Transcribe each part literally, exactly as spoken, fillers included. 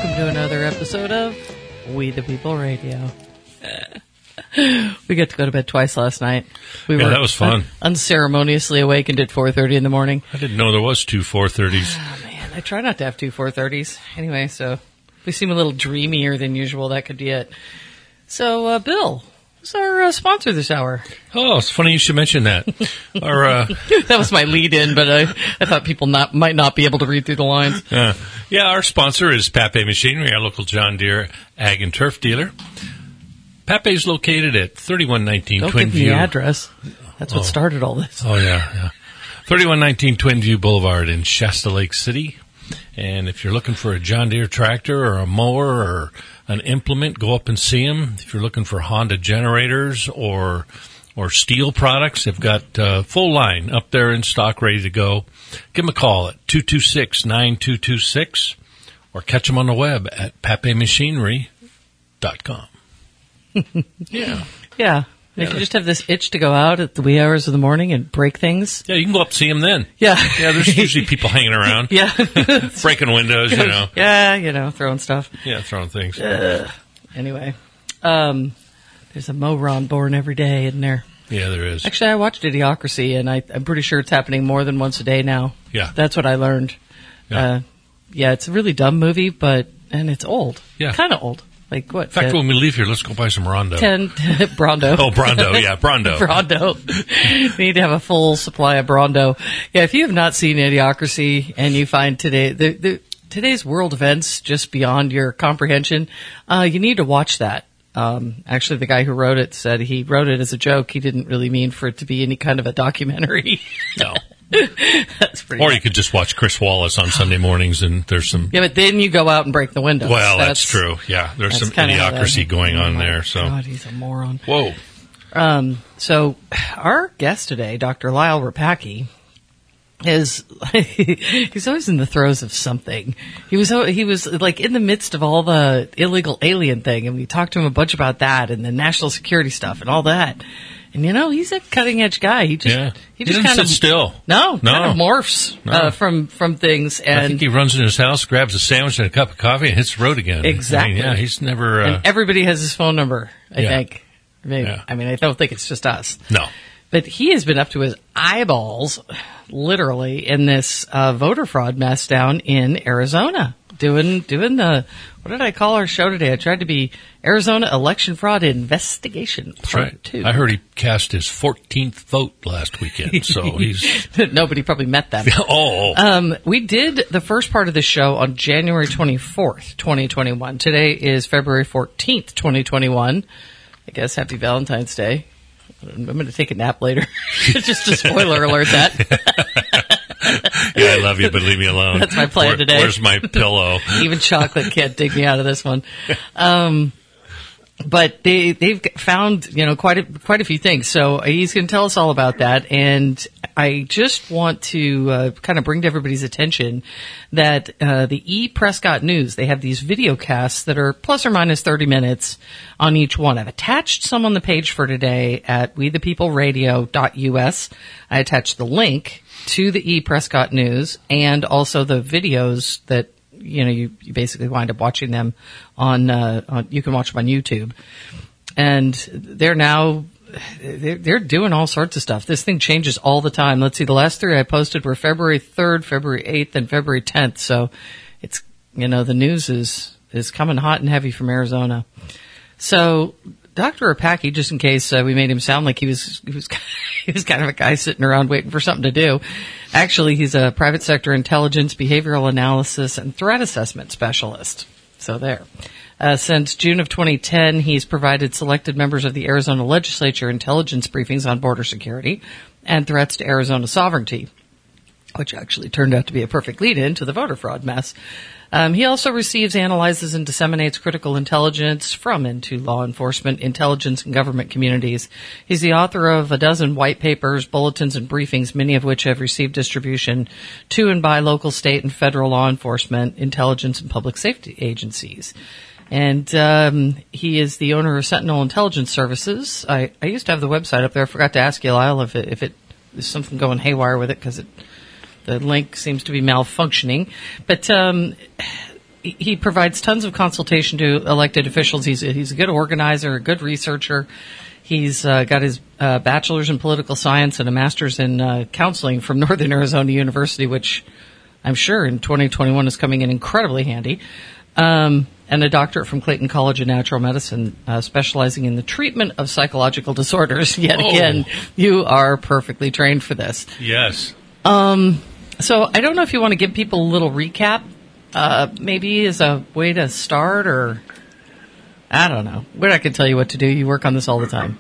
welcome to another episode of We the People Radio. We got to go to bed twice last night. We yeah, were that was fun. Un- unceremoniously awakened at four thirty in the morning. I didn't know there was two four thirties. Oh, man, I try not to have two four thirties. Anyway, so if we seem a little dreamier than usual, that could be it. So, uh, Bill, who's our uh, sponsor this hour? Oh, it's funny you should mention that. Our, uh, That was my lead-in, but I, I thought people not might not be able to read through the lines. uh, yeah, our sponsor is Pape Machinery, our local John Deere Ag and Turf dealer. Pape is located at thirty-one nineteen Don't Twin give View. me the address. That's what Oh. started all this. Oh, yeah, yeah. thirty-one nineteen Twin View Boulevard in Shasta Lake City. And if you're looking for a John Deere tractor or a mower or an implement, go up and see them. If you're looking for Honda generators or or steel products, they've got a full line up there in stock ready to go. Give them a call at two two six, nine two two six or catch them on the web at pape machinery dot com. Yeah. Yeah. If you just have this itch to go out at the wee hours of the morning and break things. Yeah, you can go up and see them then. Yeah. Yeah, there's usually people hanging around. Yeah. Breaking windows, you know. Yeah, you know, throwing stuff. Yeah, throwing things. Uh, anyway, um, there's a Moron born every day, isn't there? Yeah, there is. Actually, I watched Idiocracy, and I, I'm pretty sure it's happening more than once a day now. Yeah. That's what I learned. Yeah. Uh, yeah, it's a really dumb movie, but, and it's old. Yeah. Kind of old. Like what? In fact, ten, when we leave here, let's go buy some Rondo. ten Brondo. Oh, Brondo, yeah, Brondo. Brondo. We need to have a full supply of Brondo. Yeah, if you have not seen Idiocracy and you find today the, the today's world events just beyond your comprehension, uh, you need to watch that. Um, actually, the guy who wrote it said he wrote it as a joke. He didn't really mean for it to be any kind of a documentary. No. That's pretty. Or you could just watch Chris Wallace on Sunday mornings, and there's some. Yeah, but then you go out and break the windows. Well, that's, that's true. Yeah, there's some idiocracy going on there. So, God, he's a moron. Whoa. Um, so our guest today, Doctor Lyle Rapacki, is he's always in the throes of something. He was he was like in the midst of all the illegal alien thing, and we talked to him a bunch about that and the national security stuff and all that. And you know, he's a cutting edge guy. He just yeah. he just he kind sit of still. No, no, kind of morphs no. uh, from from things. And I think he runs in his house, grabs a sandwich and a cup of coffee, and hits the road again. Exactly. I mean, yeah, he's never. Uh, and everybody has his phone number. I yeah. think. Maybe. Yeah. I mean, I don't think it's just us. No. But he has been up to his eyeballs, literally, in this uh, voter fraud mess down in Arizona. Doing doing the, what did I call our show today? I tried to be Arizona Election Fraud Investigation. That's right. Two. I heard he cast his fourteenth vote last weekend, so he's... Nobody probably met them. oh. Um, we did the first part of the show on January twenty-fourth, twenty twenty-one. Today is February fourteenth, twenty twenty-one. I guess happy Valentine's Day. I'm going to take a nap later. Just a spoiler alert that. Yeah, I love you, but leave me alone. That's my plan Where, today. Where's my pillow? Even chocolate can't dig me out of this one. Um, but they, they've found, you know, quite a, quite a few things. So he's going to tell us all about that. And I just want to uh, kind of bring to everybody's attention that uh, the E. Prescott News, they have these video casts that are plus or minus thirty minutes on each one. I've attached some on the page for today at we the people radio dot U S. I attached the link to the E. Prescott News and also the videos that, you know, you, you basically wind up watching them on, uh, on, you can watch them on YouTube. And they're now, they're, they're doing all sorts of stuff. This thing changes all the time. Let's see, the last three I posted were February third, February eighth, and February tenth. So it's, you know, the news is, is coming hot and heavy from Arizona. So, Doctor Rapacki, just in case uh, we made him sound like he was he was he was kind of a guy sitting around waiting for something to do. Actually, he's a private sector intelligence, behavioral analysis, and threat assessment specialist. So there. Uh, since June of twenty ten, he's provided selected members of the Arizona legislature intelligence briefings on border security and threats to Arizona sovereignty, which actually turned out to be a perfect lead-in to the voter fraud mess. Um, he also receives, analyzes, and disseminates critical intelligence from and to law enforcement, intelligence, and government communities. He's the author of a dozen white papers, bulletins, and briefings, many of which have received distribution to and by local, state, and federal law enforcement, intelligence, and public safety agencies. And um, he is the owner of Sentinel Intelligence Services. I, I used to have the website up there. I forgot to ask you, Lyle, if it, if it there's something going haywire with it because it. The link seems to be malfunctioning. But um, he he provides tons of consultation to elected officials. He's a, he's a good organizer, a good researcher. He's uh, got his uh, bachelor's in political science and a master's in uh, counseling from Northern Arizona University, which I'm sure in twenty twenty-one is coming in incredibly handy. Um, and a doctorate from Clayton College of Natural Medicine, uh, specializing in the treatment of psychological disorders. Yet oh. again, you are perfectly trained for this. Yes. Um, so I don't know if you want to give people a little recap, uh, maybe as a way to start, or I don't know. We're not going to tell you what to do. You work on this all the time.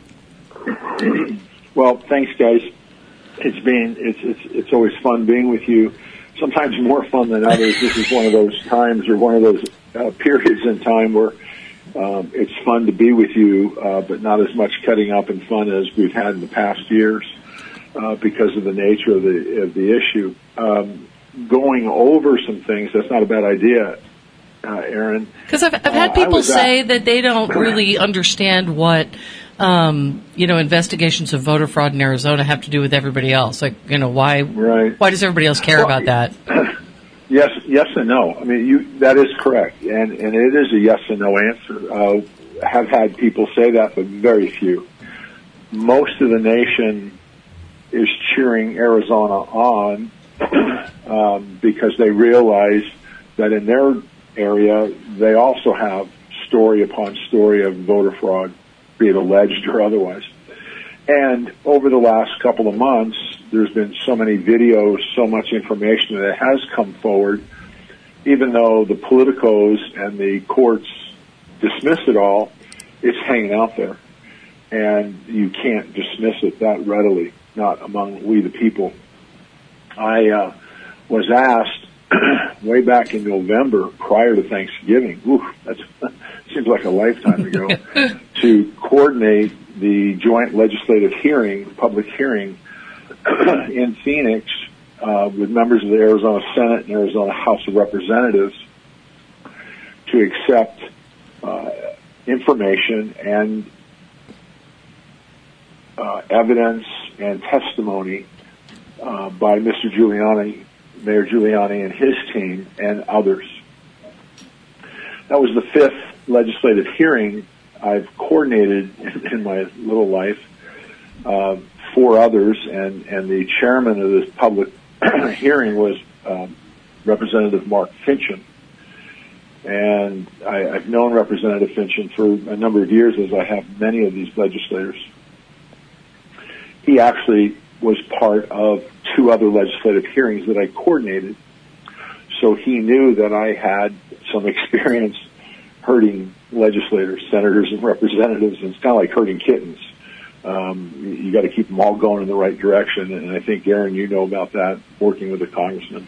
Well, thanks, guys. It's been it's it's it's always fun being with you. Sometimes more fun than others. This is one of those times, or one of those uh, periods in time where um, it's fun to be with you, uh, but not as much cutting up and fun as we've had in the past years uh, because of the nature of the of the issue. Um, going over some things, that's not a bad idea, uh, Aaron. Because I've, I've had uh, people say at- that they don't really understand what Um, you know, investigations of voter fraud in Arizona have to do with everybody else. Like, you know, why, right. why does everybody else care well, about that? Yes, yes and no. I mean, you, that is correct. And, and it is a yes and no answer. Uh, have had people say that, but very few. Most of the nation is cheering Arizona on, um, because they realize that in their area, they also have story upon story of voter fraud, be it alleged or otherwise. And over the last couple of months, there's been so many videos, so much information that has come forward, even though the politicos and the courts dismiss it all, it's hanging out there. And you can't dismiss it that readily, not among we the people. I uh, was asked way back in November, prior to Thanksgiving, oof, that's seems like a lifetime ago, to coordinate the joint legislative hearing, public hearing in Phoenix uh, with members of the Arizona Senate and Arizona House of Representatives to accept uh, information and uh, evidence and testimony uh, by Mister Giuliani, Mayor Giuliani and his team and others. That was the fifth legislative hearing I've coordinated in, in my little life, uh, four others, and, and the chairman of this public hearing was um, Representative Mark Finchem. And I, I've known Representative Finchem for a number of years, as I have many of these legislators. He actually was part of two other legislative hearings that I coordinated, so he knew that I had some experience herding legislators, senators, and representatives, and it's kind of like herding kittens. Um, you, you got to keep them all going in the right direction, and I think, Aaron, you know about that, working with a congressman.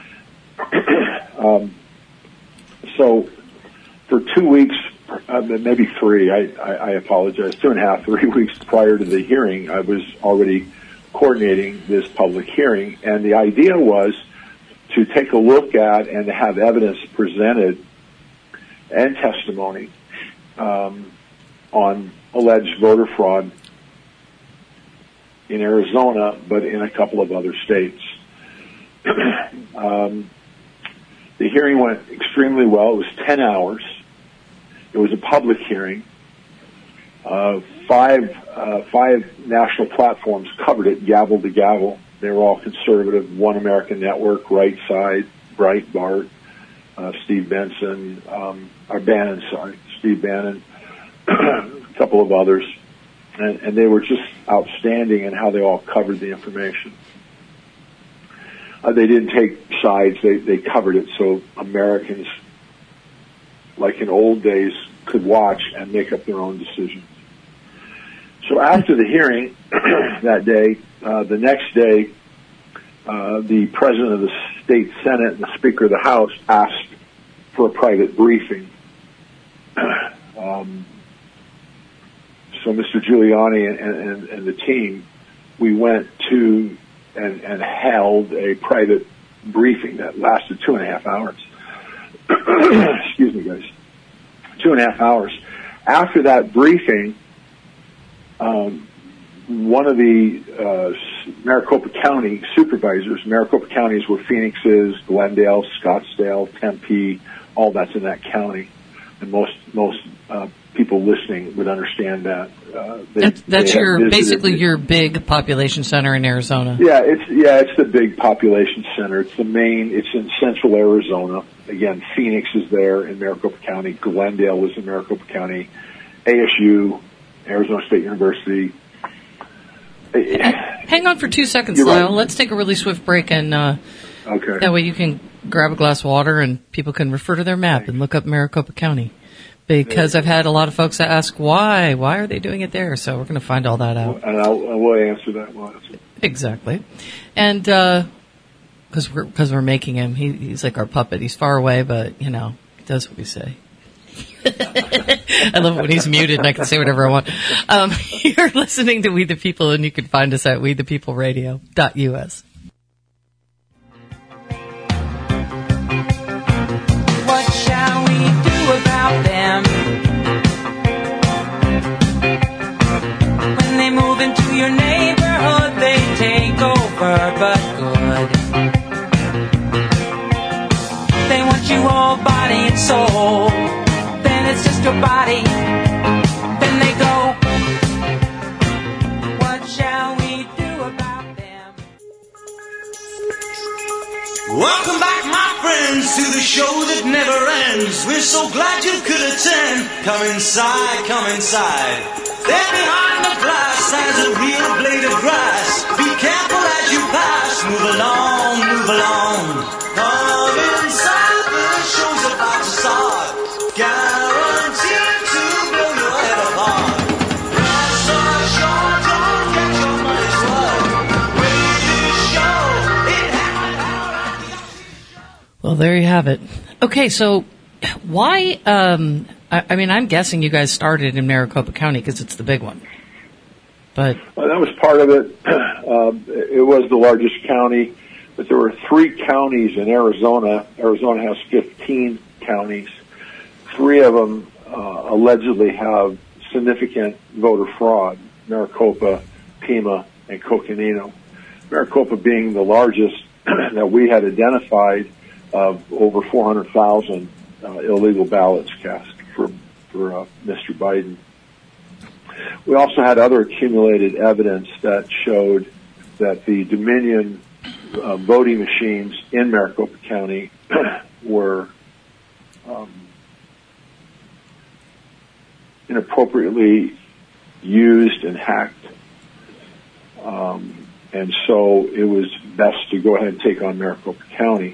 um, so for two weeks, uh, maybe three, I, I, I apologize, two and a half, three weeks prior to the hearing, I was already coordinating this public hearing, and the idea was to take a look at and have evidence presented and testimony um, on alleged voter fraud in Arizona, but in a couple of other states. um, the hearing went extremely well. It was ten hours. It was a public hearing. Uh, five uh, five national platforms covered it, gavel to gavel. They were all conservative. One American Network, Right Side, Breitbart, uh, Steve Benson, um, or Bannon, sorry, Steve Bannon, a couple of others. And, and they were just outstanding in how they all covered the information. Uh, they didn't take sides. They, they covered it so Americans, like in old days, could watch and make up their own decisions. So after the hearing that day, uh, the next day, uh, the president of the state Senate and the Speaker of the House asked for a private briefing. um, so Mister Giuliani and, and, and the team, we went to and, and held a private briefing that lasted two and a half hours. Excuse me, guys. Two and a half hours. After that briefing, um, one of the uh, Maricopa County supervisors, Maricopa County is where Phoenix is, Glendale, Scottsdale, Tempe, all that's in that county. And most most uh, people listening would understand that. Uh, they, that's that's they your visited, basically your big population center in Arizona. Yeah, it's yeah, it's the big population center. It's the main. It's in central Arizona. Again, Phoenix is there in Maricopa County. Glendale is in Maricopa County. A S U, Arizona State University. Hang on for two seconds, You're Lyle. right. Let's take a really swift break, and uh, okay. that way you can grab a glass of water and people can refer to their map and look up Maricopa County. Because I've had a lot of folks that ask why. Why are they doing it there? So we're going to find all that out. And I'll, I will answer that. Well, exactly. And because uh, we're, cause we're making him, he, he's like our puppet. He's far away, but, you know, he does what we say. I love it when he's muted and I can say whatever I want. Um, you're listening to We the People, and you can find us at we the people radio dot u s. What shall we do about them? When they move into your neighborhood, they take over, but good. They want you all body and soul. Then it's just your body. Then they go. What shall we do about them? Welcome back, my friends, to the show that never ends. We're so glad you could attend. Come inside, come inside. There behind the glass has a real blade of grass. Be careful as you pass. Move along, move along. Come inside, the show's about to start. Guaranteed to blow your head apart. Grass are short, don't get your money's worth. Greatest show, it happened out at the Well, there you have it. Okay, so why, um, I, I mean, I'm guessing you guys started in Maricopa County because it's the big one. But Well, that was part of it. Um, it was the largest county, but there were three counties in Arizona. Arizona has fifteen counties. Three of them uh, allegedly have significant voter fraud: Maricopa, Pima, and Coconino. Maricopa being the largest that we had identified, of over four hundred thousand uh, illegal ballots cast for for uh, Mister Biden. We also had other accumulated evidence that showed that the Dominion uh, voting machines in Maricopa County were um, inappropriately used and hacked. Um, and so it was best to go ahead and take on Maricopa County.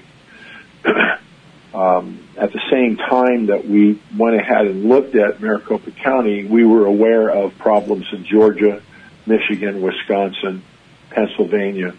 um, at the same time that we went ahead and looked at Maricopa County, we were aware of problems in Georgia, Michigan, Wisconsin, Pennsylvania.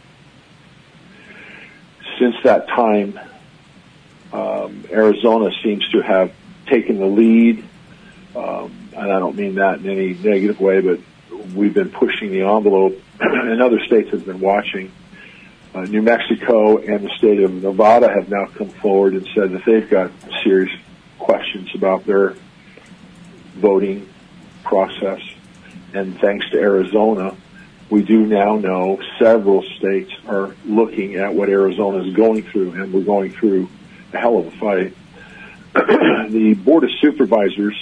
Since that time, um, Arizona seems to have taken the lead, um, and I don't mean that in any negative way, but we've been pushing the envelope, and other states have been watching. Uh, New Mexico and the state of Nevada have now come forward and said that they've got serious questions about their voting process. And thanks to Arizona, we do now know several states are looking at what Arizona is going through, and we're going through a hell of a fight. The Board of Supervisors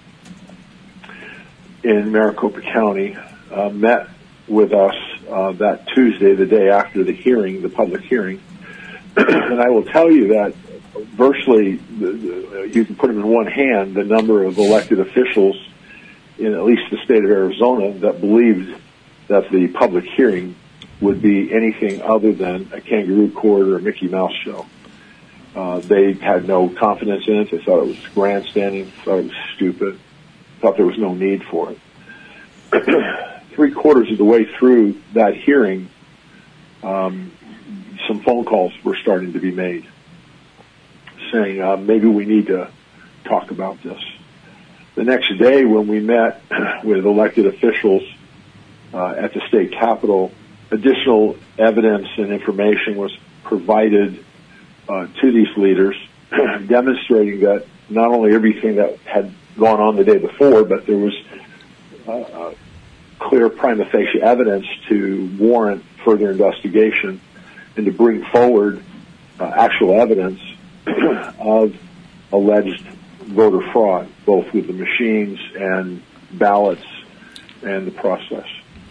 in Maricopa County uh, met with us uh, that Tuesday, the day after the hearing, the public hearing. And I will tell you that virtually, the, the, you can put them in one hand, the number of elected officials in at least the state of Arizona that believed that the public hearing would be anything other than a kangaroo court or a Mickey Mouse show. Uh, they had no confidence in it. They thought it was grandstanding, thought it was stupid, thought there was no need for it. Three quarters of the way through that hearing, um, some phone calls were starting to be made saying, uh, maybe we need to talk about this. The next day when we met with elected officials uh, at the state capitol, additional evidence and information was provided uh, to these leaders demonstrating that not only everything that had gone on the day before, but there was uh, uh, clear prima facie evidence to warrant further investigation and to bring forward uh, actual evidence of alleged voter fraud, both with the machines and ballots and the process.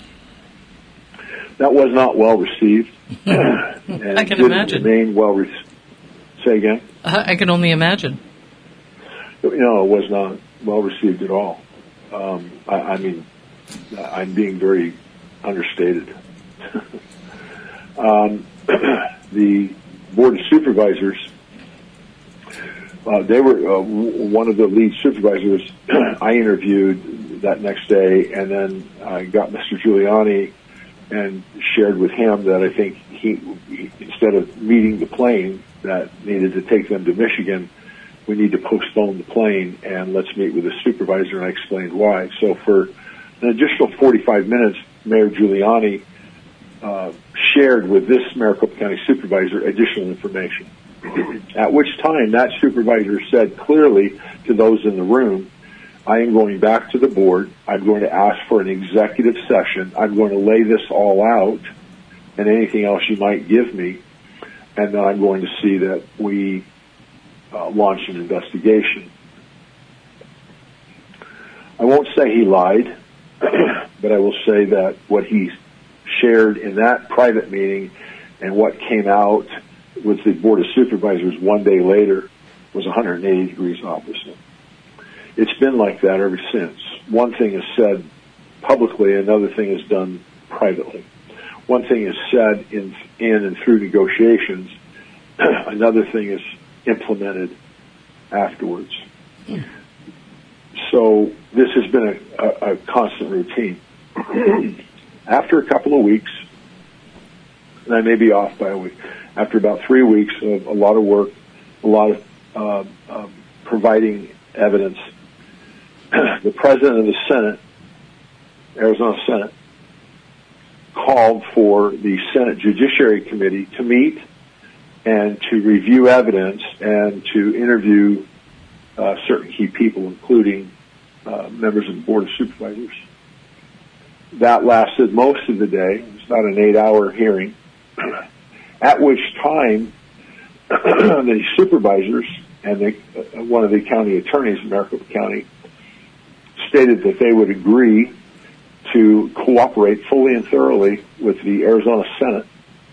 That was not well received. and I can didn't imagine. Remain well received. Say again? I can only imagine. No, it was not well received at all. Um, I, I mean, I'm being very understated. um, the Board of Supervisors, uh, they were uh, w- one of the lead supervisors I interviewed that next day, and then I got Mister Giuliani and shared with him that I think he, he instead of meeting the plane that needed to take them to Michigan, we need to postpone the plane and let's meet with the supervisor, and I explained why. So for an additional forty-five minutes, Mayor Giuliani uh, shared with this Maricopa County supervisor additional information, at which time that supervisor said clearly to those in the room, I am going back to the board, I'm going to ask for an executive session, I'm going to lay this all out and anything else you might give me, and then I'm going to see that we Uh, launch an investigation. I won't say he lied, but I will say that what he shared in that private meeting and what came out with the Board of Supervisors one day later was one hundred eighty degrees opposite. It's been like that ever since. One thing is said publicly, another thing is done privately. One thing is said in, in and through negotiations, another thing is implemented afterwards. Mm. So this has been a, a, a constant routine. After a couple of weeks, and I may be off by a week, after about three weeks of a lot of work, a lot of uh, uh, providing evidence, the President of the Senate, Arizona Senate, called for the Senate Judiciary Committee to meet and to review evidence and to interview uh, certain key people, including uh, members of the Board of Supervisors. That lasted most of the day. It was about an eight-hour hearing, at which time the supervisors and the, uh, one of the county attorneys in Maricopa County stated that they would agree to cooperate fully and thoroughly with the Arizona Senate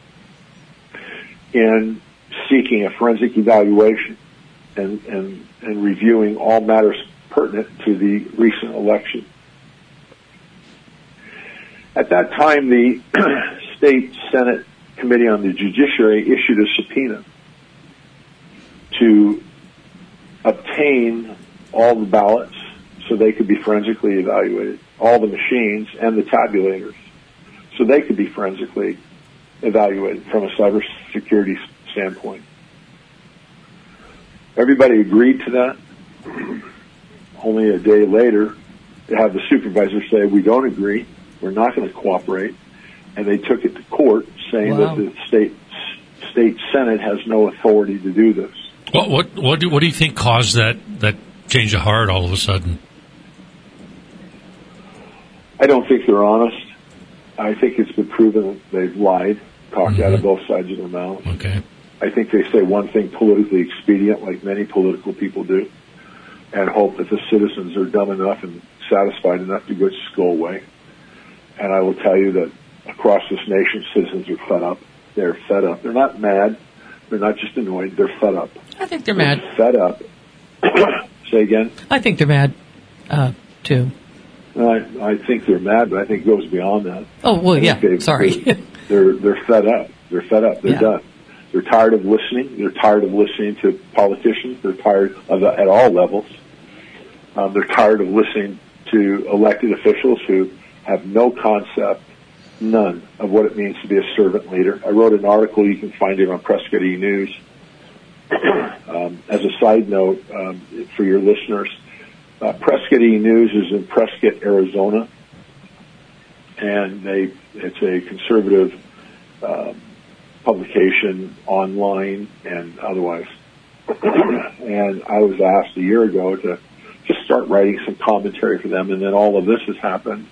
in seeking a forensic evaluation and, and, and reviewing all matters pertinent to the recent election. At that time, the State Senate Committee on the Judiciary issued a subpoena to obtain all the ballots so they could be forensically evaluated, all the machines and the tabulators so they could be forensically evaluated from a cybersecurity standpoint. Everybody agreed to that. Only a day later, to have the supervisor say, we don't agree, we're not going to cooperate, and they took it to court saying wow. that the state state Senate has no authority to do this. What what what do, what do you think caused that, that change of heart all of a sudden? I don't think they're honest. I think it's been proven that they've lied, talked mm-hmm. out of both sides of their mouth. Okay. I think they say one thing politically expedient, like many political people do, and hope that the citizens are dumb enough and satisfied enough to go just go away. And I will tell you that across this nation, citizens are fed up. They're fed up. They're not mad. They're not just annoyed. They're fed up. I think they're, they're mad. Fed up. Say again? I think they're mad, uh, too. I, I think they're mad, but I think it goes beyond that. Oh, well, yeah. Sorry. They're, they're, they're fed up. They're fed up. They're yeah. done. They're tired of listening. They're tired of listening to politicians. They're tired of at all levels. Um, they're tired of listening to elected officials who have no concept, none, of what it means to be a servant leader. I wrote an article. You can find it on Prescott E-News. um, as a side note, um, for your listeners, uh, Prescott E-News is in Prescott, Arizona, and they it's a conservative um, publication online and otherwise. And I was asked a year ago to just start writing some commentary for them, and then all of this has happened.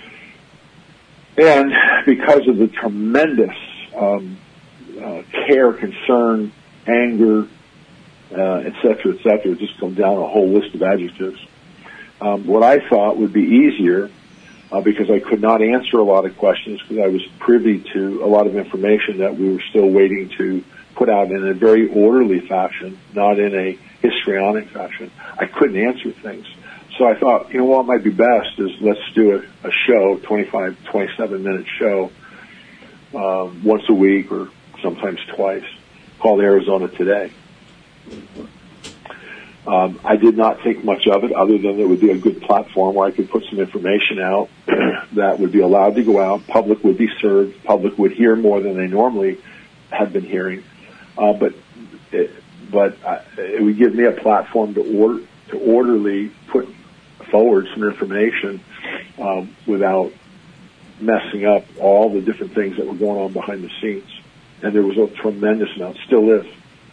And because of the tremendous um, uh, care, concern, anger, uh, et cetera, et cetera. Just come down a whole list of adjectives. Um, what I thought would be easier, uh, because I could not answer a lot of questions because I was privy to a lot of information that we were still waiting to put out in a very orderly fashion, not in a histrionic fashion. I couldn't answer things. So I thought, you know what might be best is let's do a, a show, twenty-five, twenty-seven minute show, um, once a week or sometimes twice, called Arizona Today. Um, I did not think much of it other than it would be a good platform where I could put some information out that would be allowed to go out. Public would be served. Public would hear more than they normally have been hearing. Uh, but it, but uh, it would give me a platform to order, to orderly put forward some information um, without messing up all the different things that were going on behind the scenes. And there was a tremendous amount, still is.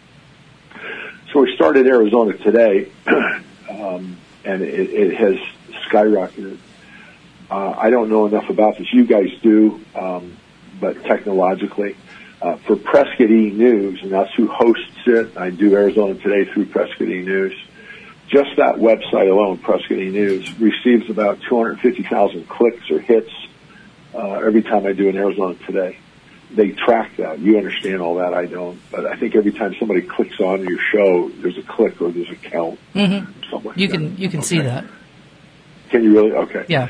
So we started Arizona Today, um, and it, it has skyrocketed. Uh, I don't know enough about this. You guys do, um, but technologically. Uh, for Prescott E! News, and that's who hosts it. I do Arizona Today through Prescott E! News. Just that website alone, Prescott E! News, receives about two hundred fifty thousand clicks or hits uh, every time I do an Arizona Today. They track that. You understand all that. I don't. But I think every time somebody clicks on your show, there's a click or there's a count. Mm-hmm. Somewhere. You can you can okay. see that. Can you really? Okay. Yeah.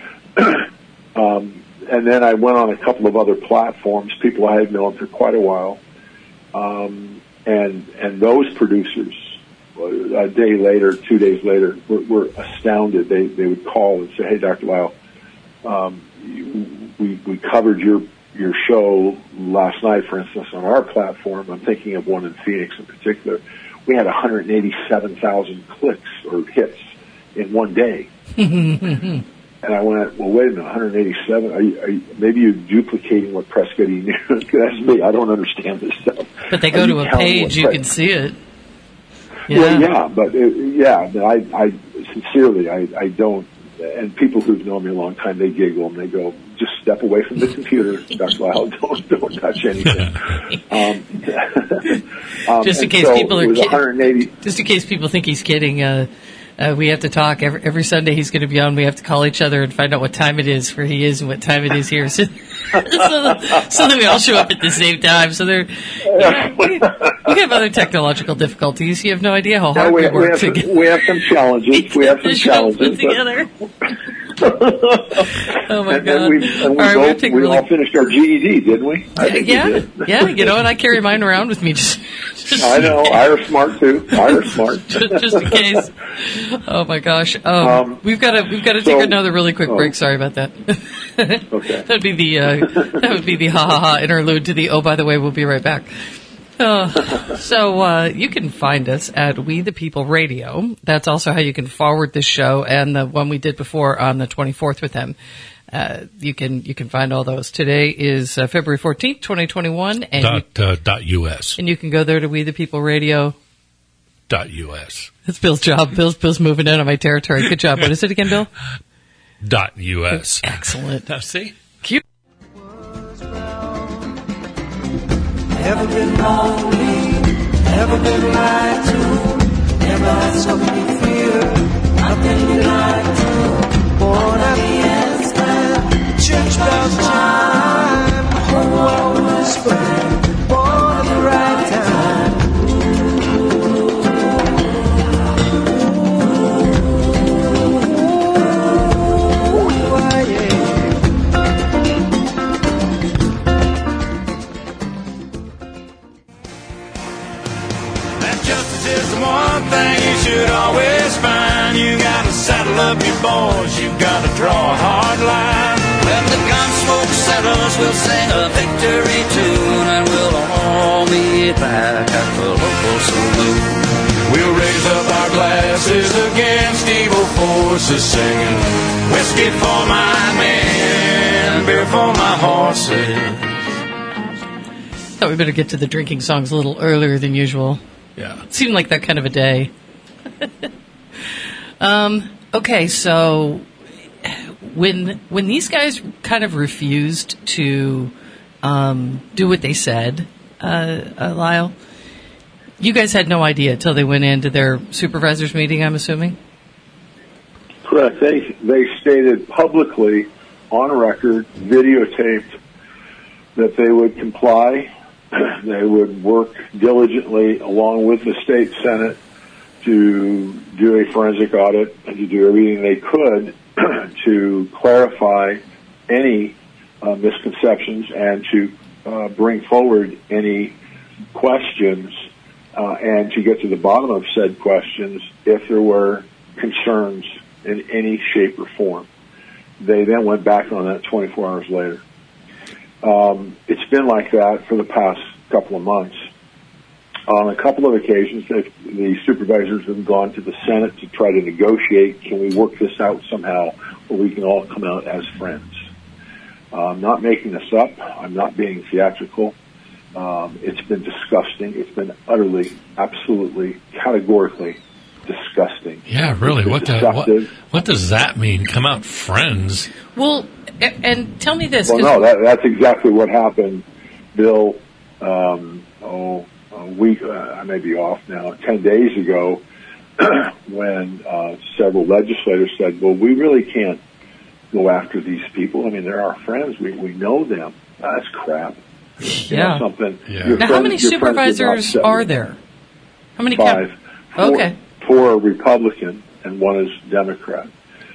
um, and then I went on a couple of other platforms, people I had known for quite a while, um, and and those producers, a day later, two days later, were, were astounded. They they would call and say, "Hey, Doctor Lyle, um, we we covered your." your show last night, for instance, on our platform. I'm thinking of one in Phoenix in particular. We had one hundred eighty-seven thousand clicks or hits in one day. And I went, well, wait a minute, one hundred eighty-seven? Are you, are you, maybe you're duplicating what Prescott E! News. That's me. I don't understand this stuff. But they go are to a page, you can see it. Yeah, well, yeah, but it, yeah, I, I sincerely, I, I don't. And people who've known me a long time, they giggle and they go, just step away from the computer, Doctor Lyle. Don't, don't touch anything. um, um, just in case so people are one hundred eighty. Ki- just in case people think he's kidding, uh, uh, we have to talk every, every Sunday. He's going to be on. We have to call each other and find out what time it is where he is and what time it is here, so, so, so that we all show up at the same time. So there, you know, we, we have other technological difficulties. You have no idea how hard no, we, we, we work have to some, get. We have some challenges. We have some challenges. Together. Oh my and, God! And we, and we, all, right, both, we really... all finished our G E D, didn't we? I think yeah, we did. yeah. You know, and I carry mine around with me just. just I know. Ira's smart too. Ira's smart. just, just in case. Oh my gosh! Um, um, we've got to we've got to so, take another really quick oh. break. Sorry about that. Okay. That would be the uh, that would be the ha ha ha interlude to the. Oh, by the way, we'll be right back. Uh, so uh, you can find us at We the People Radio. That's also how you can forward this show and the one we did before on the twenty-fourth with him. Uh, you can you can find all those. Today is uh, February fourteenth, twenty twenty-one, and dot, you, uh, dot us and you can go there to We the People Radio. Dot us. That's Bill's job. Bill's Bill's moving in on my territory. Good job. What is it again, Bill? Dot us. Excellent. Now, see. Cute. Ever been lonely, ever been lied to, never had something you fear, nothing you lied to, born at the end, church bells chime, the whole world whispering, born at the right time. Ooh, yeah. Is the one thing you should always find. You gotta saddle up your boys, you gotta draw a hard line. When the gun smoke settles, we'll sing a victory tune, and we'll all meet back at the local saloon. We'll raise up our glasses against evil forces, singing whiskey for my men, beer for my horses. Thought we better get to the drinking songs a little earlier than usual. Yeah. It seemed like that kind of a day. um, okay, so when when these guys kind of refused to um, do what they said, uh, uh, Lyle, You guys had no idea until they went into their supervisors meeting, I'm assuming? Correct. They they stated publicly, on record, videotaped, that they would comply. They would work diligently along with the state senate to do a forensic audit and to do everything they could to clarify any uh, misconceptions and to uh, bring forward any questions uh, and to get to the bottom of said questions if there were concerns in any shape or form. They then went back on that twenty-four hours later. Um, it's been like that for the past couple of months. On a couple of occasions, the supervisors have gone to the Senate to try to negotiate, can we work this out somehow where we can all come out as friends. Uh, I'm not making this up. I'm not being theatrical. Um, it's been disgusting. It's been utterly, absolutely, categorically disgusting. Yeah, really. What, the, what what does that mean? Come out friends? Well, and tell me this. Well, no, that, that's exactly what happened, Bill. Um, oh, a week, uh, I may be off now, ten days ago, when uh, several legislators said, well, we really can't go after these people. I mean, they're our friends. We we know them. That's crap. You Yeah. know, something. Yeah. Your Now, friends- how many your friends did not supervisors set are you. there? How many? Five. Cap- Four, Okay. Four are Republican and one is Democrat.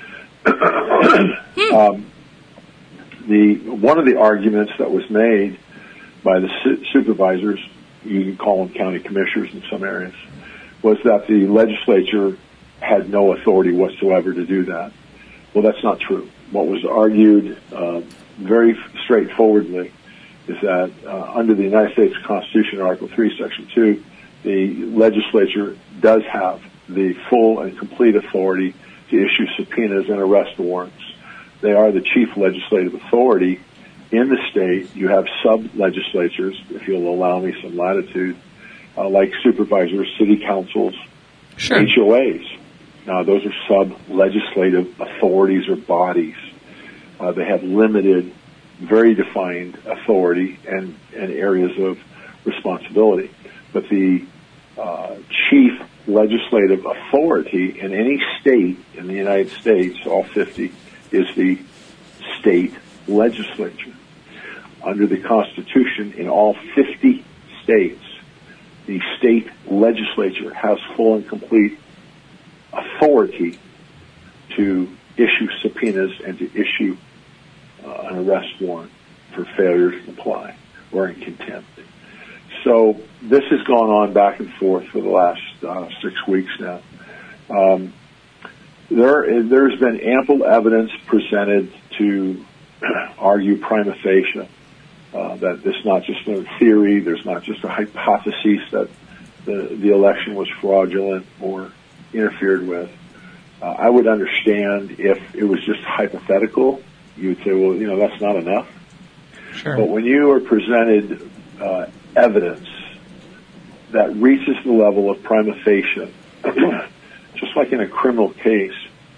um, the one of the arguments that was made by the su- supervisors, you can call them county commissioners in some areas, was that the legislature had no authority whatsoever to do that. Well, that's not true. What was argued uh, very straightforwardly is that uh, under the United States Constitution, Article three, Section two, the legislature does have the full and complete authority to issue subpoenas and arrest warrants. They are the chief legislative authority in the state. You have sub-legislatures, if you'll allow me some latitude, uh, like supervisors, city councils, Sure. H O As. Now, those are sub-legislative authorities or bodies. Uh, they have limited, very defined authority and, and areas of responsibility. But the uh, chief legislative authority in any state in the United States, all fifty, is the state legislature. Under the Constitution, in all fifty states, the state legislature has full and complete authority to issue subpoenas and to issue uh, an arrest warrant for failure to comply or in contempt. So this has gone on back and forth for the last uh, six weeks now. Um, there, there's been ample evidence presented to argue prima facie uh, that this is not just a theory, there's not just a hypothesis that the, the election was fraudulent or interfered with. Uh, I would understand if it was just hypothetical. You would say, well, you know, that's not enough. Sure. But when you are presented uh, evidence that reaches the level of prima facie, just like in a criminal case,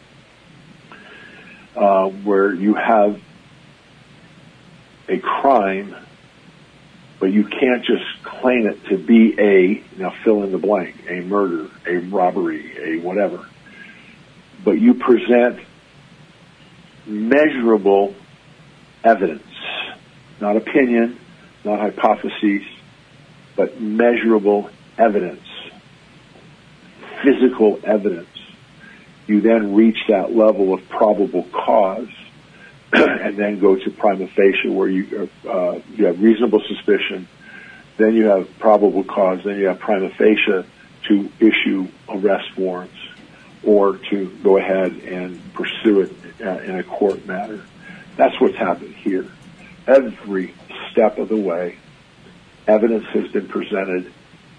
uh, where you have a crime, but you can't just claim it to be a, now fill in the blank, a murder, a robbery, a whatever. But you present measurable evidence, not opinion, not hypotheses, but measurable evidence, physical evidence. You then reach that level of probable cause and then go to prima facie where you, uh, you have reasonable suspicion, then you have probable cause, then you have prima facie to issue arrest warrants or to go ahead and pursue it uh, in a court matter. That's what's happened here. Every step of the way, evidence has been presented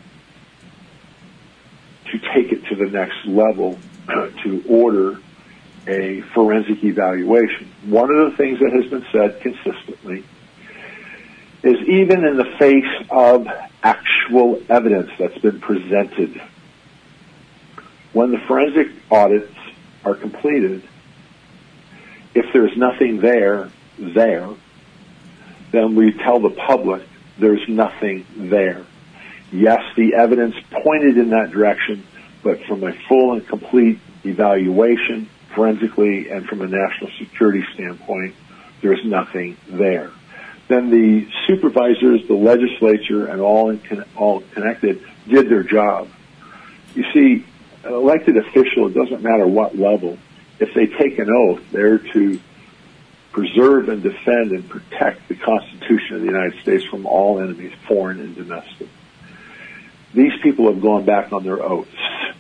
to take it to the next level to order a forensic evaluation. One of the things that has been said consistently is even in the face of actual evidence that's been presented, when the forensic audits are completed, if there's nothing there, there, then we tell the public there's nothing there. yes, the evidence pointed in that direction, but from a full and complete evaluation, forensically and from a national security standpoint, there's nothing there. Then the supervisors, the legislature, and all in con- all connected did their job. You see, an elected official, it doesn't matter what level, if they take an oath, they're to preserve and defend and protect the Constitution of the United States from all enemies, foreign and domestic. These people have gone back on their oaths.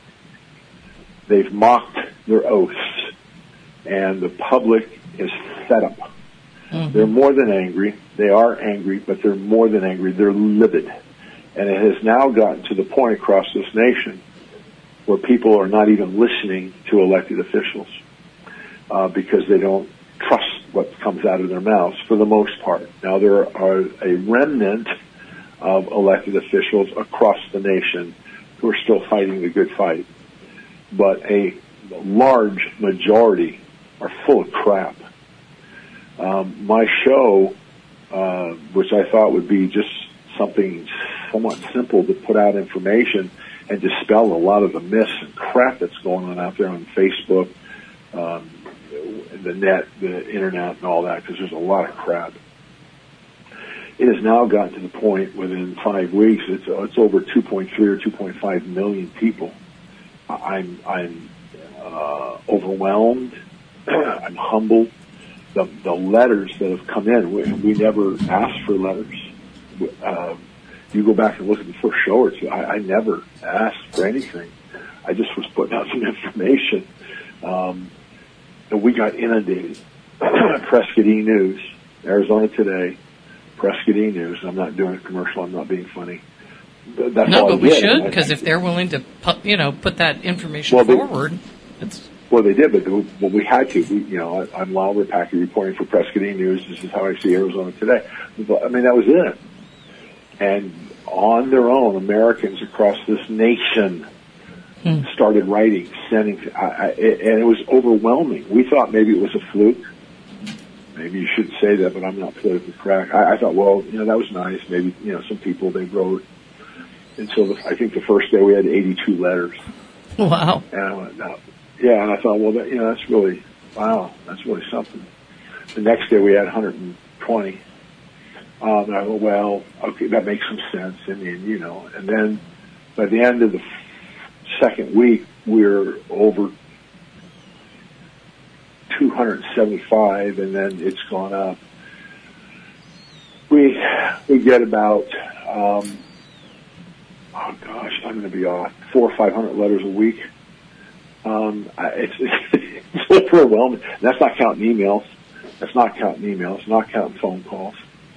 They've mocked their oaths, and the public is fed up. Mm-hmm. They're more than angry. They are angry, but they're more than angry. They're livid. And it has now gotten to the point across this nation where people are not even listening to elected officials uh, because they don't trust what comes out of their mouths for the most part. Now, there are a remnant of elected officials across the nation who are still fighting the good fight, but a large majority are full of crap. Um, my show, uh, which I thought would be just something somewhat simple to put out information and dispel a lot of the myths and crap that's going on out there on Facebook, um, the net, the internet, and all that, because there's a lot of crap. It has now gotten to the point within five weeks, it's, it's over two point three or two point five million people. I'm, I'm uh, overwhelmed. I'm humbled. The, the letters that have come in, we, we never asked for letters. Uh, you go back and look at the first show or two, I, I never asked for anything. I just was putting out some information. Um, and we got inundated. Prescott E-News, Arizona Today, Prescott E-News. I'm not doing a commercial. I'm not being funny. That's no, all but I we did. should, because if they're willing to, pu- you know, put that information well, they, forward, it's... Well, they did, but well, we had to. We, you know, I, I'm Lyle Packard reporting for Prescott E-News. This is how I see Arizona Today. I mean, that was it. And on their own, Americans across this nation hmm. started writing, sending, I, I, and it was overwhelming. We thought maybe it was a fluke. Maybe you should say that, but I'm not politically correct. I, I thought, well, you know, that was nice. Maybe, you know, some people, they wrote. And so the, I think the first day we had eighty-two letters. Wow. And I went, no. Yeah, and I thought, well, that, you know, that's really, wow, that's really something. The next day we had one hundred twenty. Um, and I thought, well, okay, that makes some sense. I mean, you know, and then by the end of the second week, we're over two hundred seventy-five, and then it's gone up. We we get about, um, oh gosh, I'm going to be off, four or five hundred letters a week. Um, it's, it's overwhelming. That's not counting emails. That's not counting emails. Not counting phone calls.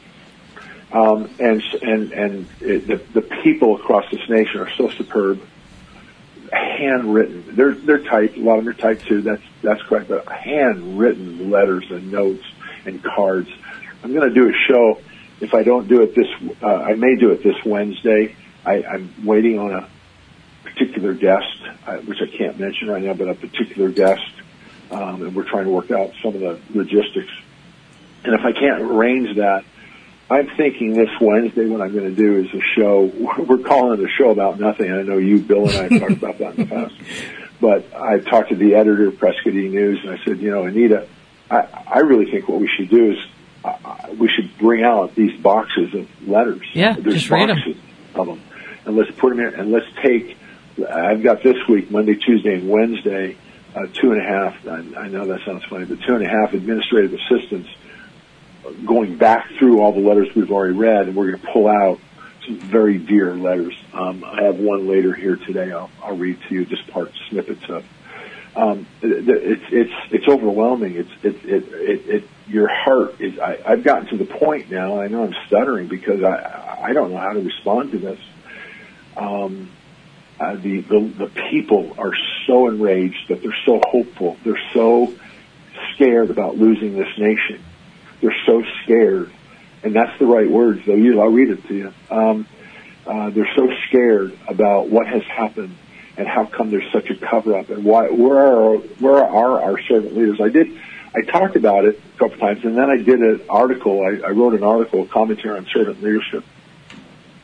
Um, and and and it, the the people across this nation are so superb. Handwritten. They're they're typed. A lot of them are typed too. That's that's correct. But handwritten letters and notes and cards. I'm going to do a show. If I don't do it this, uh, I may do it this Wednesday. I, I'm waiting on a particular guest, uh, which I can't mention right now, but a particular guest, um, and we're trying to work out some of the logistics. And if I can't arrange that, I'm thinking this Wednesday what I'm going to do is a show. We're calling it a show about nothing. I know you, Bill, and I have talked about that in the past. But I talked to the editor of Prescott E-News, and I said, you know, Anita, I, I really think what we should do is uh, we should bring out these boxes of letters. Yeah, There's just read them. Of them. And let's put them in, and let's take, I've got this week, Monday, Tuesday, and Wednesday, uh, two and a half, I, I know that sounds funny, but two and a half administrative assistants going back through all the letters we've already read, and we're going to pull out some very dear letters. Um, I have one later here today. I'll, I'll read to you just part snippets of. Um, it, it's it's it's overwhelming. It's it it it, it your heart is. I, I've gotten to the point now. I know I'm stuttering because I I don't know how to respond to this. Um, uh, the, the the people are so enraged that they're so hopeful. They're so scared about losing this nation. They're so scared, and that's the right words they'll use. I'll read it to you. Um, uh, they're so scared about what has happened and how come there's such a cover-up, and why. Where are where are our servant leaders? I did. I talked about it a couple times, and then I did an article. I, I wrote an article, a commentary on servant leadership,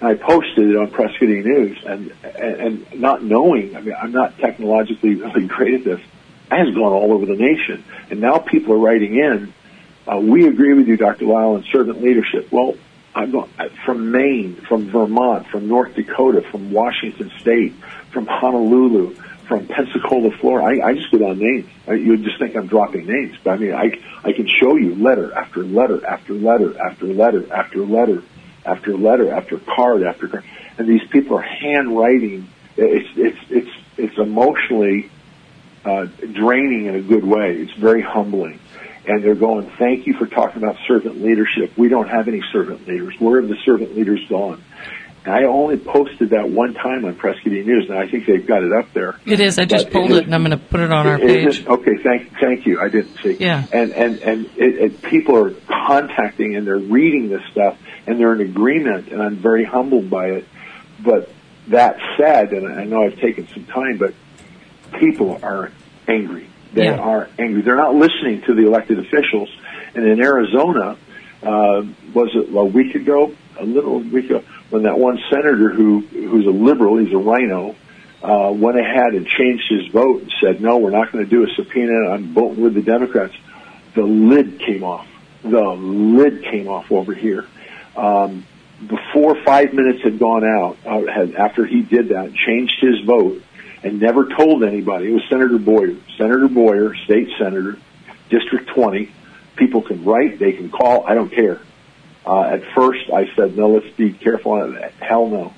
And I posted it on Prescott E-News, and, and and not knowing, I mean, I'm not technologically really great at this. It has gone all over the nation, and now people are writing in. Uh, we agree with you, Doctor Lyle, on servant leadership. Well, I'm going, from Maine, from Vermont, from North Dakota, from Washington State, from Honolulu, from Pensacola, Florida. I, I just go down names. I, you would just think I'm dropping names, but I mean, I I can show you letter after letter after letter after letter after letter after letter after card after card, and these people are handwriting. It's it's it's it's emotionally uh, draining in a good way. It's very humbling. And they're going, thank you for talking about servant leadership. We don't have any servant leaders. Where have the servant leaders gone? And I only posted that one time on Prescott E-News, and I think they've got it up there. It is. I just but pulled it, it, and I'm going to put it on our page. It, okay, thank thank you. I didn't see. Yeah. And, and, and it, it, people are contacting, and they're reading this stuff, and they're in agreement, and I'm very humbled by it. But that said, and I know I've taken some time, but people are angry. They yeah. are angry. They're not listening to the elected officials. And in Arizona, uh, was it a week ago, a little week ago, when that one senator who who's a liberal, he's a rhino, uh, went ahead and changed his vote and said, no, we're not going to do a subpoena. I'm voting with the Democrats. The lid came off. The lid came off over here. Um, before five minutes had gone out, uh, had, after he did that, changed his vote, and never told anybody. It was Senator Boyer. Senator Boyer, state senator, District twenty. People can write, they can call, I don't care. Uh, at first, I said, no, let's be careful. Hell no.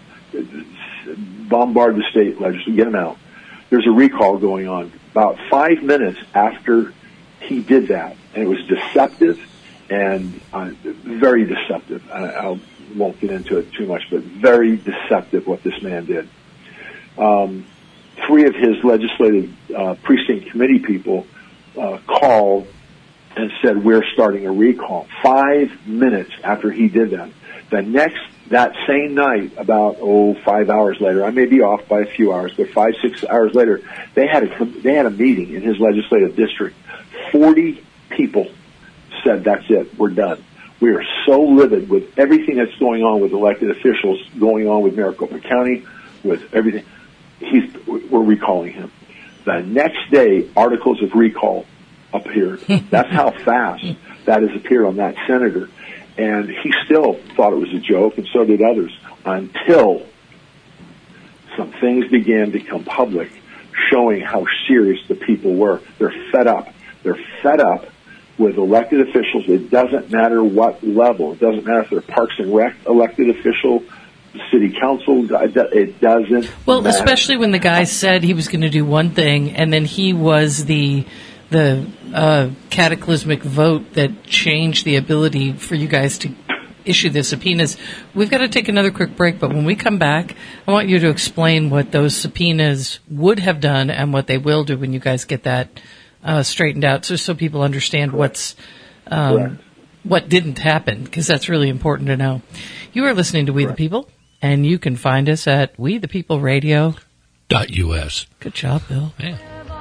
Bombard the state legislature, get them out. There's a recall going on. About five minutes after he did that, and it was deceptive, and uh, very deceptive. I, I won't get into it too much, but very deceptive what this man did. Um, Three of his legislative uh, precinct committee people uh, called and said, we're starting a recall. Five minutes after he did that. The next, that same night, about, oh, five hours later, I may be off by a few hours, but five, six hours later, they had a, they had a meeting in his legislative district. Forty people said, that's it, we're done. We are so livid with everything that's going on with elected officials, going on with Maricopa County, with everything. He's, we're recalling him. The next day, articles of recall appeared. That's how fast that has appeared on that senator. And he still thought it was a joke, and so did others, until some things began to come public showing how serious the people were. They're fed up. They're fed up with elected officials. It doesn't matter what level. It doesn't matter if they're Parks and Rec elected official, city council, it doesn't Well, matter. Especially when the guy said he was going to do one thing, and then he was the the uh, cataclysmic vote that changed the ability for you guys to issue the subpoenas. We've got to take another quick break, but when we come back, I want you to explain what those subpoenas would have done and what they will do when you guys get that uh, straightened out, so so people understand Correct. what's um, Correct. what didn't happen, because that's really important to know. You are listening to We Correct. the People, and you can find us at we the people radio dot U S. Good job, Bill. Yeah.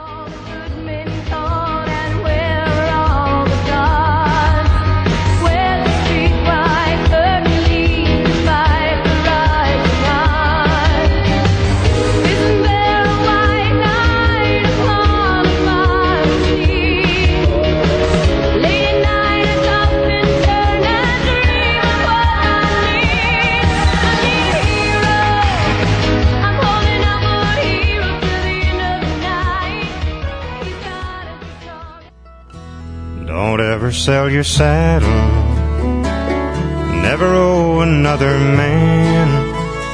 Don't ever sell your saddle, never owe another man.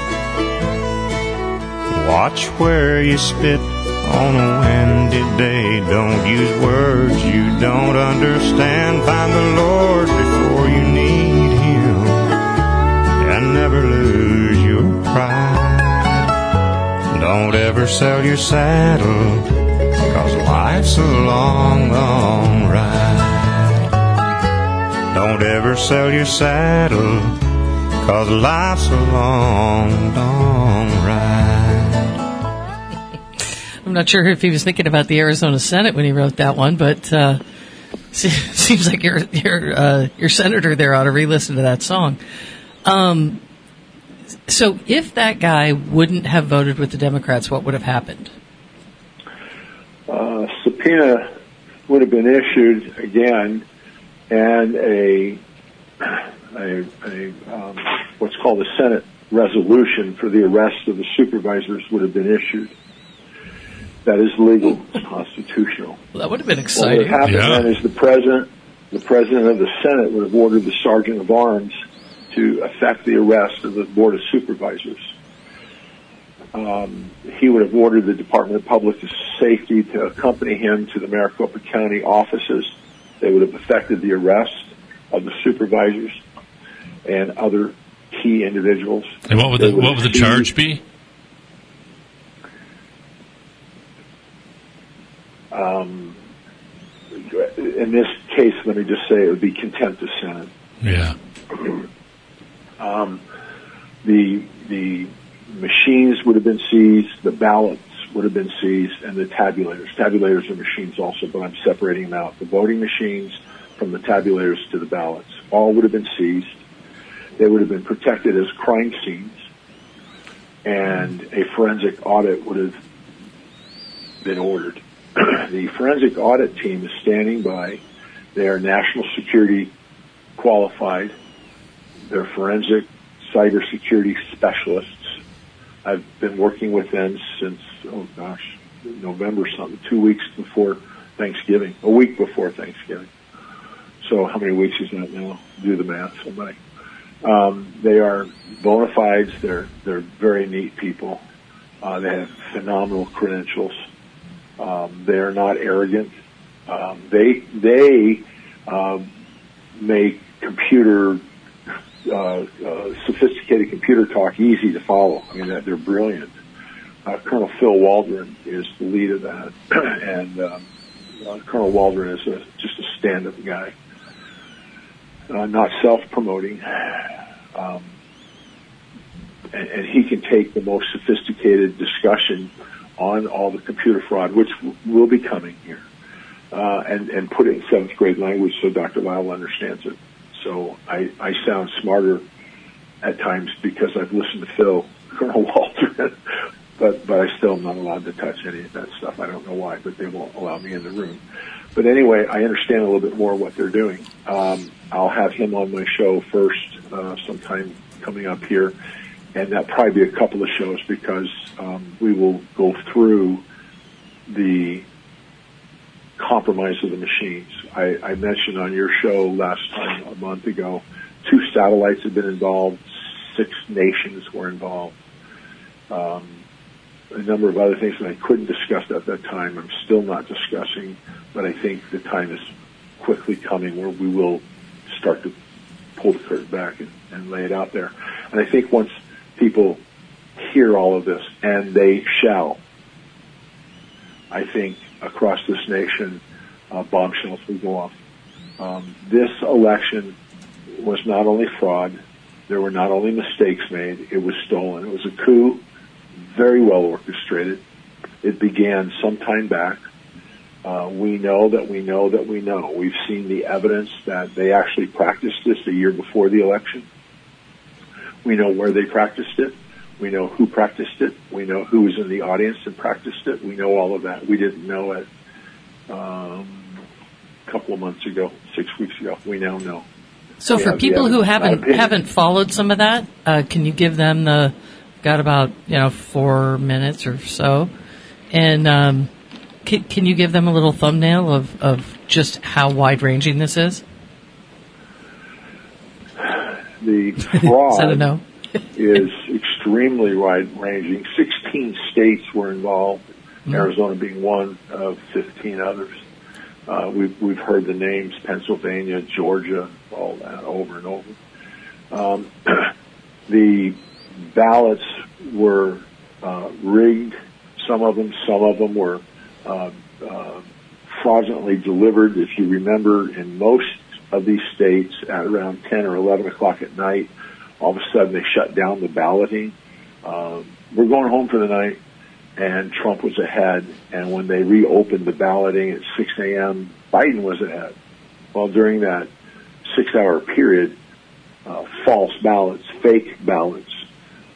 Watch where you spit on a windy day. Don't use words you don't understand. Find the Lord before you need Him, and never lose your pride. Don't ever sell your saddle, 'cause life's a long, long ride. Don't ever sell your saddle, 'cause life's a long, long ride. I'm not sure if he was thinking about the Arizona Senate when he wrote that one, but uh, seems like your your uh, your senator there ought to re-listen to that song. Um, So if that guy wouldn't have voted with the Democrats, what would have happened? Uh, subpoena would have been issued again, and a a, a um, what's called a Senate resolution for the arrest of the supervisors would have been issued. That is legal. It's constitutional. Well, that would have been What exciting. would have happened Yeah. then is the president, the president of the Senate would have ordered the sergeant of arms to effect the arrest of the Board of Supervisors. Um, he would have ordered the Department of Public Safety to accompany him to the Maricopa County offices. They would have effected the arrest of the supervisors and other key individuals. And what would They the would what would the have charge seized- be? Um, in this case, let me just say it would be contempt of Senate. Yeah. Um, the the machines would have been seized, the ballots would have been seized, and the tabulators. Tabulators are machines also, but I'm separating them out. The voting machines from the tabulators to the ballots. All would have been seized. They would have been protected as crime scenes, and a forensic audit would have been ordered. The forensic audit team is standing by. They are national security qualified. They're forensic cybersecurity specialists. I've been working with them since, oh gosh, November something, two weeks before Thanksgiving, a week before Thanksgiving. So how many weeks is that now? Do the math, somebody. Um, they are bona fides. They're, they're very neat people. Uh, they have phenomenal credentials. Um, they are not arrogant. Um, they, they, uh, make computer Uh, uh, sophisticated computer talk easy to follow. I mean, that they're brilliant. Uh, Colonel Phil Waldron is the lead of that, and um, uh, Colonel Waldron is a, just a stand-up guy, uh, not self-promoting, um, and, and he can take the most sophisticated discussion on all the computer fraud, which w- will be coming here, uh, and, and put it in seventh grade language so Doctor Lyle understands it. So I, I sound smarter at times because I've listened to Phil, Colonel Waldron, but, but I still am not allowed to touch any of that stuff. I don't know why, but they won't allow me in the room. But anyway, I understand a little bit more what they're doing. Um, I'll have him on my show first, uh, sometime coming up here, and that'll probably be a couple of shows because, um, we will go through the compromise of the machines. I, I mentioned on your show last time, a month ago, two satellites have been involved, six nations were involved, um, a number of other things that I couldn't discuss at that time. I'm still not discussing, but I think the time is quickly coming where we will start to pull the curtain back and, and lay it out there. And I think once people hear all of this, and they shall, I think across this nation, uh, bombshells will go off. Um, this election was not only fraud, there were not only mistakes made, it was stolen. It was a coup, very well orchestrated. It began some time back. Uh, we know that we know that we know. We've seen the evidence that they actually practiced this a year before the election. We know where they practiced it. We know who practiced it. We know who was in the audience and practiced it. We know all of that. We didn't know it um, a couple of months ago, six weeks ago. We now know. So We for have the people who evidence, not haven't opinion. haven't followed some of that, uh, can you give them the got about you know four minutes or so, and um, can, can you give them a little thumbnail of, of just how wide ranging this is? The Is that a fraud no? is extremely wide-ranging. sixteen states were involved, Mm-hmm. Arizona being one of fifteen others. Uh, we've, we've heard the names, Pennsylvania, Georgia, all that over and over. Um, the ballots were uh, rigged, some of them, some of them were uh, uh, fraudulently delivered. If you remember, in most of these states at around ten or eleven o'clock at night, all of a sudden they shut down the balloting. Um, we're going home for the night, and Trump was ahead. And when they reopened the balloting at six a.m., Biden was ahead. Well, during that six-hour period, uh, false ballots, fake ballots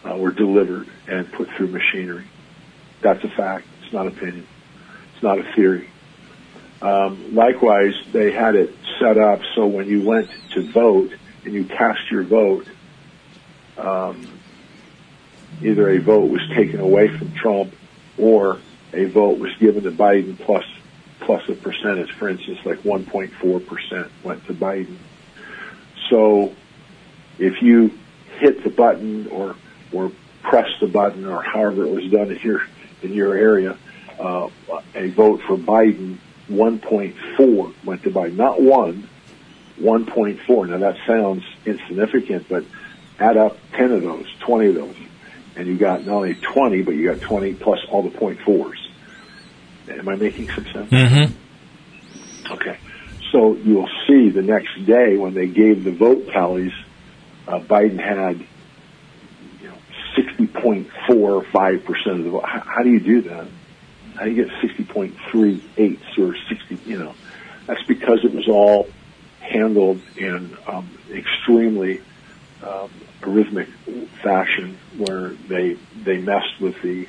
uh, were delivered and put through machinery. That's a fact. It's not opinion. It's not a theory. Um, likewise, they had it set up so when you went to vote and you cast your vote, um, either a vote was taken away from Trump or a vote was given to Biden plus plus a percentage. For instance, like one point four percent went to Biden. So if you hit the button or or press the button or however it was done in your in your area, uh, a vote for Biden, one point four went to Biden. Not one, one point four. Now that sounds insignificant, but add up ten of those, twenty of those, and you got not only twenty, but you got twenty plus all the point fours. Am I making some sense? Mm-hmm. Okay. So you'll see the next day when they gave the vote tallies, uh, Biden had, you know, sixty point four five percent of the vote. How, how do you do that? How do you get sixty point three eight or sixty, you know? That's because it was all handled in um, extremely um, arrhythmic fashion where they they messed with the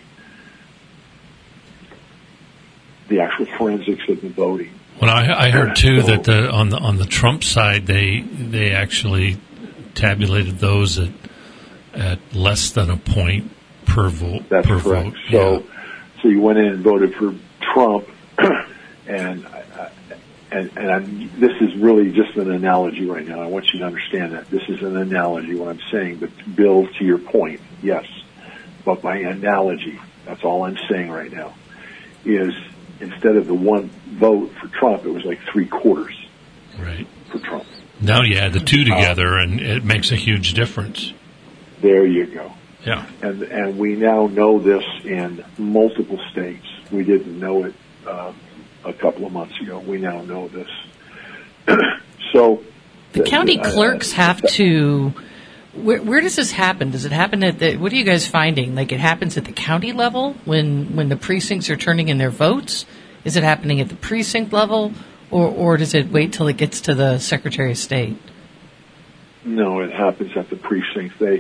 the actual forensics of the voting. Well, I, I heard too so, that the, on the on the Trump side, they they actually tabulated those at at less than a point per vote. That's per correct. Vote. So, yeah. so you went in and voted for Trump, and and and I'm, this is really just an analogy right now. I want you to understand that this is an analogy. What I'm saying, but Bill, to your point, yes, but my analogy. That's all I'm saying right now. Is instead of the one vote for Trump, it was like three quarters right. for Trump. Now you add the two together, uh, and it makes a huge difference. There you go. Yeah. And and we now know this in multiple states. We didn't know it uh, a couple of months ago. We now know this. So the county uh, clerks have to. Where, where does this happen? Does it happen at the? What are you guys finding? Like it happens at the county level when when the precincts are turning in their votes? Is it happening at the precinct level, or or does it wait till it gets to the Secretary of State? No, it happens at the precincts. They.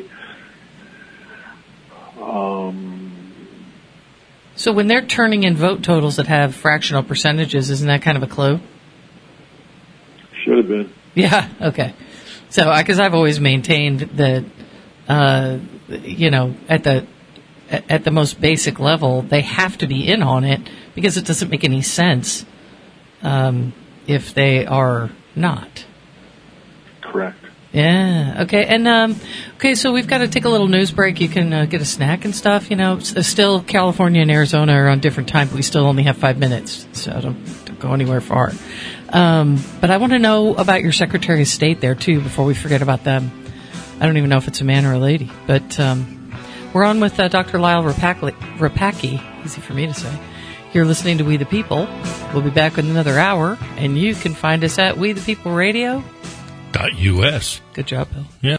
Um, so when they're turning in vote totals that have fractional percentages, isn't that kind of a clue? Should have been. Yeah. Okay. So, because I've always maintained that, uh, you know, at the at the most basic level, they have to be in on it because it doesn't make any sense um, if they are not. Correct. Yeah. Okay. And um, okay, so we've got to take a little news break. You can uh, get a snack and stuff. You know, S- still California and Arizona are on different time, but we still only have five minutes, so don't, don't go anywhere far. Um, but I want to know about your Secretary of State there, too, before we forget about them. I don't even know if it's a man or a lady. But um, we're on with uh, Doctor Lyle Rapacki, easy for me to say. You're listening to We the People. We'll be back in another hour, and you can find us at We the People Radio. Dot U S. Good job, Bill. Yeah.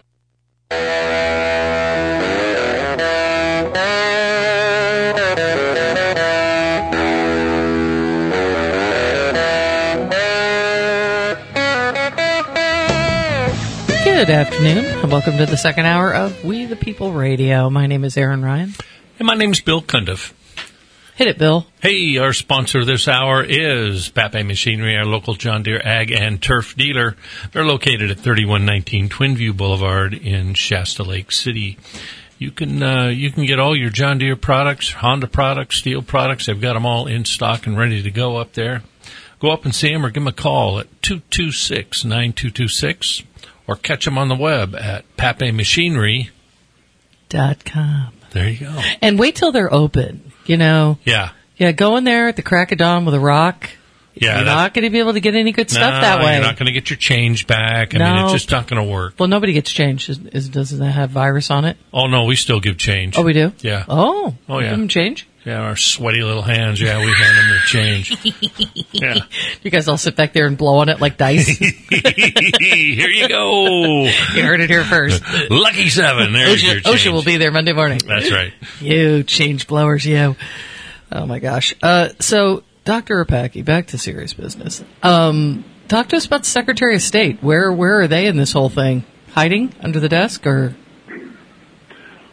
Good afternoon, and welcome to the second hour of We the People Radio. My name is Aaron Ryan. And my name's Bill Cundiff. Hit it, Bill. Hey, our sponsor this hour is Pape Machinery, our local John Deere ag and turf dealer. They're located at thirty-one nineteen Twinview Boulevard in Shasta Lake City. You can uh, you can get all your John Deere products, Honda products, Steel products. They've got them all in stock and ready to go up there. Go up and see them or give them a call at two two six, nine two two six or catch them on the web at pape machinery dot com. There you go. And wait till they're open. You know, yeah, yeah. Go in there at the crack of dawn with a rock. Yeah, you're not going to be able to get any good stuff no, that way. You're not going to get your change back. I no. mean, it's just not going to work. Well, nobody gets change. Is, is, does it have virus on it? Oh no, we still give change. Oh, we do. Yeah. Oh. Oh yeah. Give them change. Yeah, our sweaty little hands. Yeah, we hand them their change. Yeah. You guys all sit back there and blow on it like dice. Here you go. You heard it here first. Lucky seven. There's OSHA, your change. OSHA will be there Monday morning. That's right. You change blowers, you. Oh my gosh. Uh, so, Doctor Rapacki, back to serious business. Um, talk to us about the Secretary of State. Where where are they in this whole thing? Hiding under the desk, or?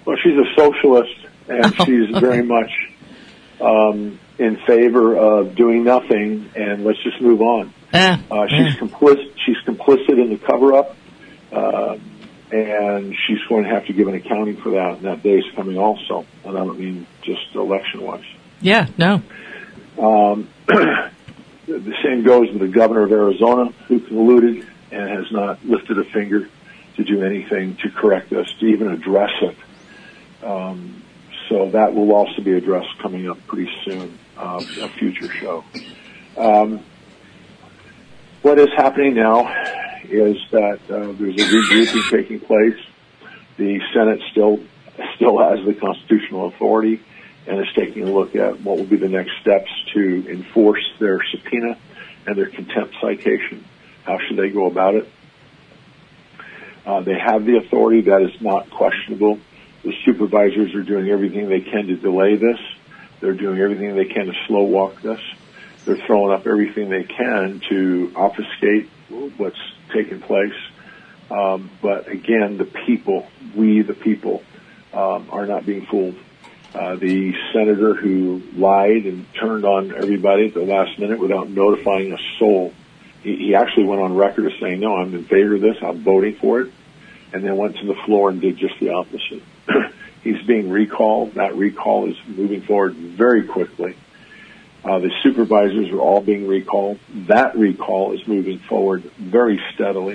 Well, she's a socialist, and Oh, she's okay. very much um, in favor of doing nothing, and let's just move on. Eh, Uh, she's eh. complicit. She's complicit in the cover-up, uh, and she's going to have to give an accounting for that. And that day is coming also, and I don't mean just election-wise. Yeah, no. Um, the same goes with the governor of Arizona, who colluded and has not lifted a finger to do anything to correct us, to even address it. Um, so that will also be addressed coming up pretty soon, uh, a future show. Um, what is happening now is that uh, there's a regrouping taking place. The Senate still still has the constitutional authority and is taking a look at what will be the next steps to enforce their subpoena and their contempt citation. How should they go about it? Uh, they have the authority. That is not questionable. The supervisors are doing everything they can to delay this. They're doing everything they can to slow walk this. They're throwing up everything they can to obfuscate what's taken place. Um, but again, the people, we the people, um, are not being fooled. Uh, the senator who lied and turned on everybody at the last minute without notifying a soul, he, he actually went on record as saying, no, I'm in favor of this, I'm voting for it, and then went to the floor and did just the opposite. He's being recalled. That recall is moving forward very quickly. Uh, the supervisors are all being recalled. That recall is moving forward very steadily.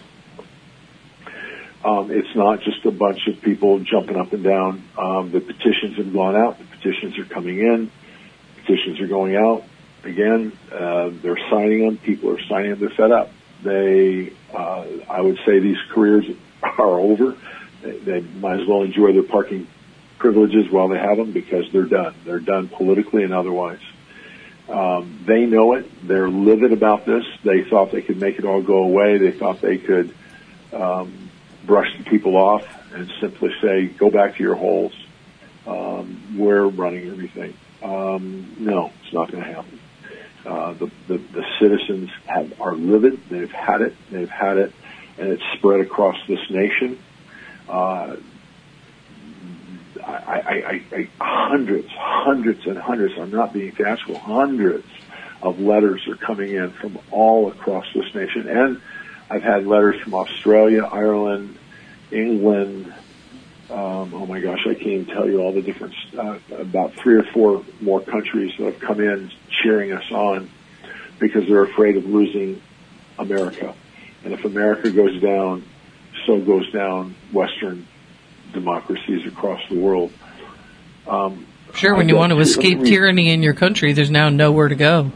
Um, it's not just a bunch of people jumping up and down. Um, the petitions have gone out. The petitions are coming in. Petitions are going out. Again, uh, they're signing them. People are signing them. They're fed up. They, uh, I would say these careers are over. They, they might as well enjoy their parking privileges while they have them because they're done. They're done politically and otherwise. Um, they know it. They're livid about this. They thought they could make it all go away. They thought they could um, brush the people off and simply say, go back to your holes. Um, we're running everything. Um, no, it's not going to happen. Uh, the, the, the citizens have, are livid. They've had it. They've had it, and it's spread across this nation. Uh, I, I, I, I, hundreds, hundreds and hundreds, I'm not being theatrical, hundreds of letters are coming in from all across this nation. And I've had letters from Australia, Ireland, England, um, oh my gosh, I can't even tell you all the different, uh, about three or four more countries that have come in cheering us on because they're afraid of losing America. And if America goes down, so goes down Western democracies across the world. Um, Sure, when you want to escape tyranny in your country, there's now nowhere to go.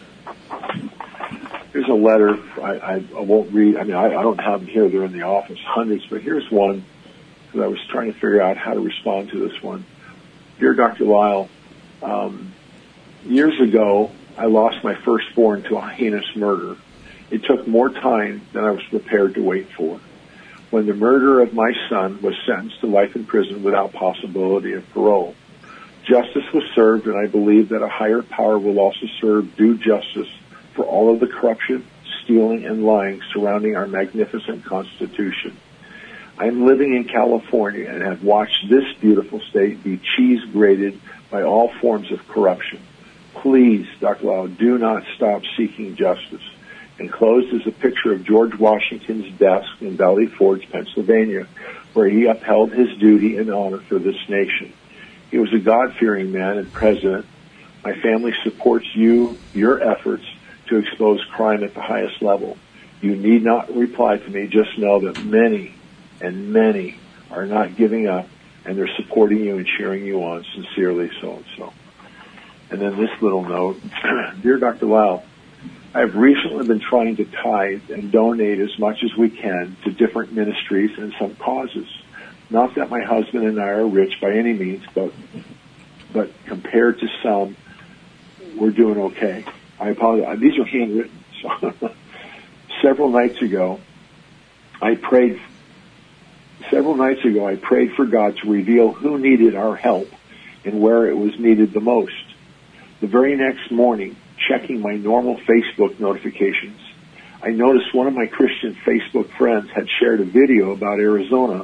Here's a letter. I, I, I won't read. I mean, I, I don't have them here. They're in the office, hundreds. But here's one because I was trying to figure out how to respond to this one. Dear Doctor Lyle, um, years ago, I lost my firstborn to a heinous murder. It took more time than I was prepared to wait for. When the murderer of my son was sentenced to life in prison without possibility of parole. Justice was served, and I believe that a higher power will also serve due justice for all of the corruption, stealing, and lying surrounding our magnificent Constitution. I am living in California and have watched this beautiful state be cheese-grated by all forms of corruption. Please, Doctor Lau, do not stop seeking justice. Enclosed is a picture of George Washington's desk in Valley Forge, Pennsylvania, where he upheld his duty and honor for this nation. He was a God-fearing man and president. My family supports you, your efforts to expose crime at the highest level. You need not reply to me. Just know that many and many are not giving up, and they're supporting you and cheering you on. Sincerely, so-and-so. And then this little note. Dear Doctor Lau, I have recently been trying to tithe and donate as much as we can to different ministries and some causes. Not that my husband and I are rich by any means, but but compared to some, we're doing okay. I apologize. These are handwritten. So several nights ago, I prayed. Several nights ago, I prayed for God to reveal who needed our help and where it was needed the most. The very next morning, checking my normal Facebook notifications, I noticed one of my Christian Facebook friends had shared a video about Arizona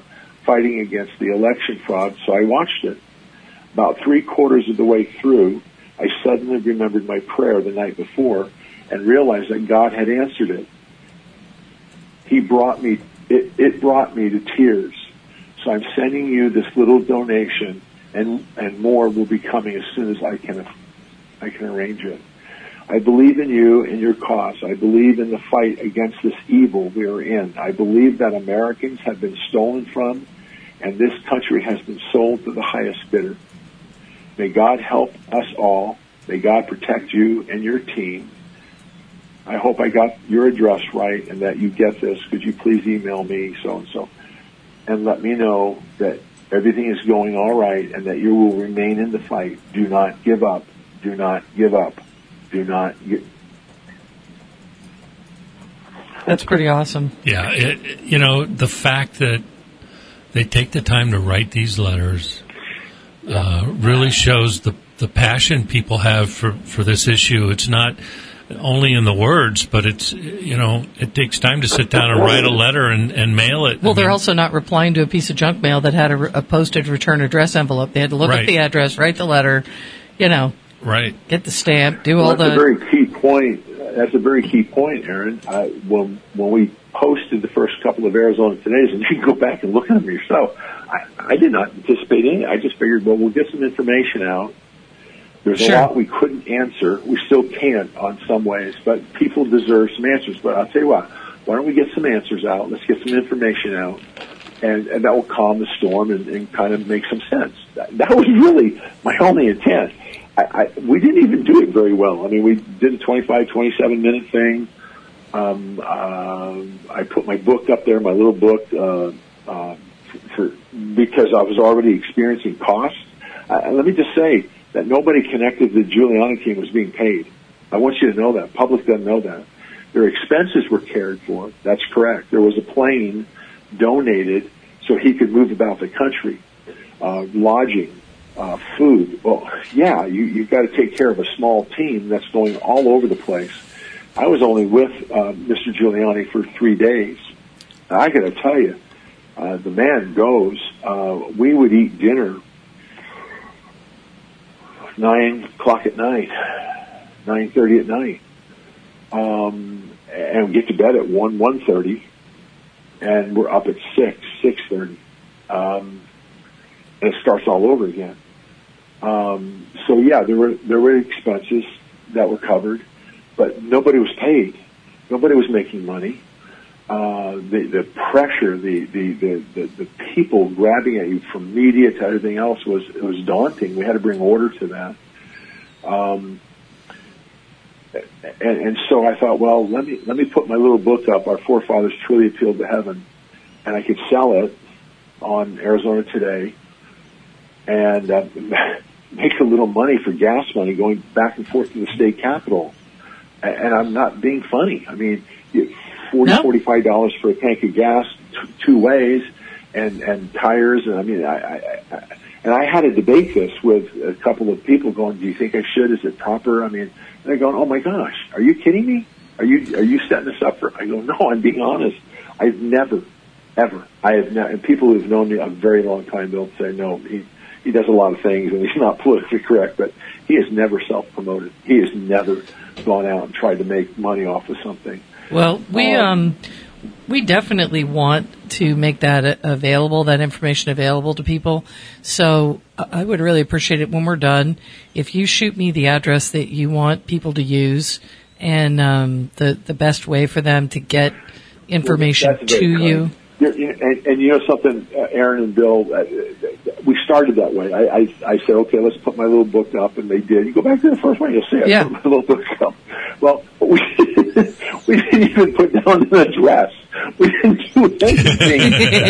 fighting against the election fraud, so I watched it. About three quarters of the way through, I suddenly remembered my prayer the night before and realized that God had answered it. He brought me, it, it brought me to tears. So I'm sending you this little donation, and and more will be coming as soon as I can, I can arrange it. I believe in you and your cause. I believe in the fight against this evil we are in. I believe that Americans have been stolen from, and this country has been sold to the highest bidder. May God help us all. May God protect you and your team. I hope I got your address right and that you get this. Could you please email me so-and-so and let me know that everything is going all right and that you will remain in the fight. Do not give up. Do not give up. Do not give That's pretty awesome. Yeah, it, you know, the fact that they take the time to write these letters uh, really shows the the passion people have for, for this issue. It's not only in the words, but it's, you know, it takes time to sit down and write a letter and, and mail it. Well, I they're mean, also not replying to a piece of junk mail that had a, a posted return address envelope. They had to look Right. at the address, write the letter, you know, right. get the stamp, do all Well, that's the... a very key point. That's a very key point, Aaron. Uh, when when we posted the first couple of Arizona Todays, and you can go back and look at them yourself, I, I did not anticipate any. I just figured, well, we'll get some information out. There's Sure. a lot we couldn't answer. We still can't on some ways, but people deserve some answers. But I'll tell you what, why don't we get some answers out? Let's get some information out, and, and that will calm the storm and, and kind of make some sense. That, that was really my only intent. I, I, we didn't even do it very well. I mean, we did a twenty-five, twenty-seven minute thing. Um, uh, I put my book up there, my little book, uh, uh, for, because I was already experiencing costs. Uh, let me just say that nobody connected to the Giuliani team was being paid. I want you to know that. Public doesn't know that. Their expenses were cared for. That's correct. There was a plane donated so he could move about the country. Uh, lodging. Uh, food. Well, yeah, you, you've got to take care of a small team that's going all over the place. I was only with uh, Mister Giuliani for three days. Now, I got to tell you, uh, the man goes. Uh, we would eat dinner nine o'clock at night, nine thirty at night, um, and we get to bed at one, one thirty, and we're up at six, six thirty, um, and it starts all over again. Um, so yeah, there were there were expenses that were covered, but nobody was paid. Nobody was making money. Uh, the the pressure, the, the the the the people grabbing at you from media to everything else was it was daunting. We had to bring order to that. Um, and, and so I thought, well, let me let me put my little book up. Our forefathers truly appealed to heaven, and I could sell it on Arizona Today, and uh, make a little money for gas money going back and forth to the state capitol. And, and I'm not being funny. I mean, forty, no. forty-five dollars for a tank of gas t- two ways, and and tires. And I mean, I, I, I and I had to debate this with a couple of people going, do you think I should? Is it proper? I mean, and they're going, oh my gosh, are you kidding me? Are you are you setting us up for? I go, no, I'm being honest. I've never, ever, I have never. And people who've known me a very long time, they'll say, no, he. He does a lot of things, and he's not politically correct, but he has never self-promoted. He has never gone out and tried to make money off of something. Well, we Um, um, we definitely want to make that available, that information available to people. So I would really appreciate it when we're done if you shoot me the address that you want people to use and um, the the best way for them to get information That's very to kind. you. You're, you and, and you know something, uh, Aaron and Bill, uh, we started that way. I, I, I said, okay, let's put my little book up, and they did. You go back to the first one, you'll see I Yeah. put my little book up. Well, we, we didn't even put down an address. We didn't do anything.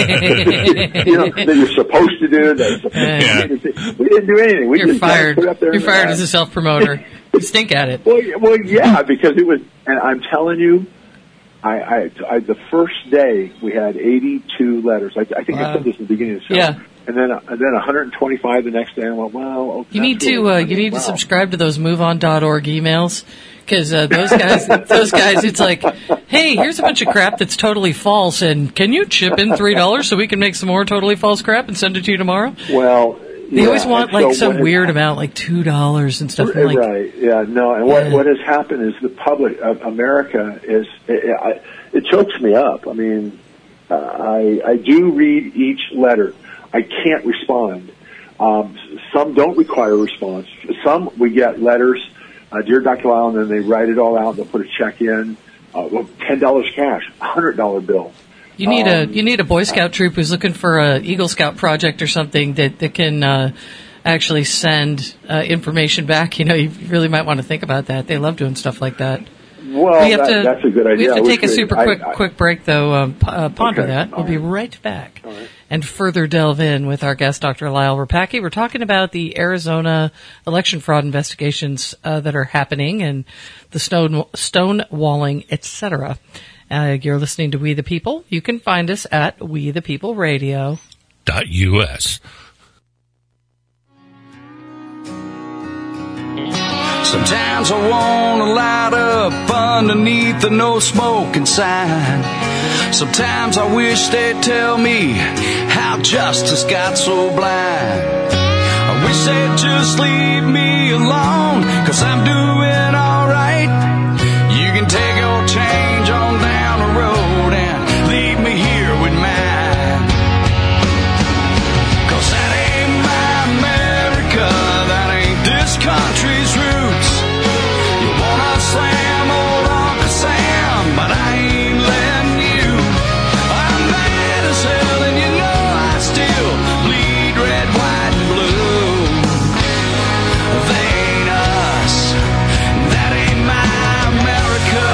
you know, that you're supposed to do. That you're supposed to do. We didn't do anything. We You're just fired. Put it up there You're in fired the, as a self-promoter. You stink at it. Well, yeah- well, yeah, because it was, and I'm telling you, I, I, I the first day we had eighty-two letters. I, I think Wow. I said this in the beginning of the show. Yeah. and then and then one hundred twenty-five the next day. And I went, well, okay, You need that's to really uh, you need wow. to subscribe to those move on dot org emails, because uh, those guys those guys it's like, hey, here's a bunch of crap that's totally false, and can you chip in three dollars so we can make some more totally false crap and send it to you tomorrow? Well, They yeah, always want and like so some what has- weird amount, like two dollars and stuff. I'm like, right? Yeah, no. And what Yeah. what has happened is the public, uh, America is it, I, it chokes me up. I mean, uh, I I do read each letter. I can't respond. Um, some don't require a response. Some we get letters, uh, dear Doctor Lyle, and then they write it all out. They'll put a check in, uh, well, ten dollars cash, a hundred dollar bill. You need a Um, you need a Boy Scout troop who's looking for a Eagle Scout project or something that that can uh, actually send uh, information back. You know, you really might want to think about that. They love doing stuff like that. Well, we have that, to, that's a good idea. We have I to wish take a they- super I- quick I- quick break, though. Um, p- uh, ponder Okay, that. We'll all be right. right back All right. and further delve in with our guest, Doctor Lyle Rapacki. We're talking about the Arizona election fraud investigations uh, that are happening and the stone stonewalling, et cetera. Uh, you're listening to We the People. You can find us at We the People Radio. Dot U S. Sometimes I wanna light up underneath the no smoking sign. Sometimes I wish they'd tell me how justice got so blind. I wish they'd just leave me alone, 'cause I'm doing alright. You can take your change on down the road and leave me here with mine. 'Cause that ain't my America, that ain't this country's roots. You wanna slam old Uncle Sam, but I ain't letting you. I'm mad as hell and you know I still bleed red, white, and blue. They ain't us, that ain't my America.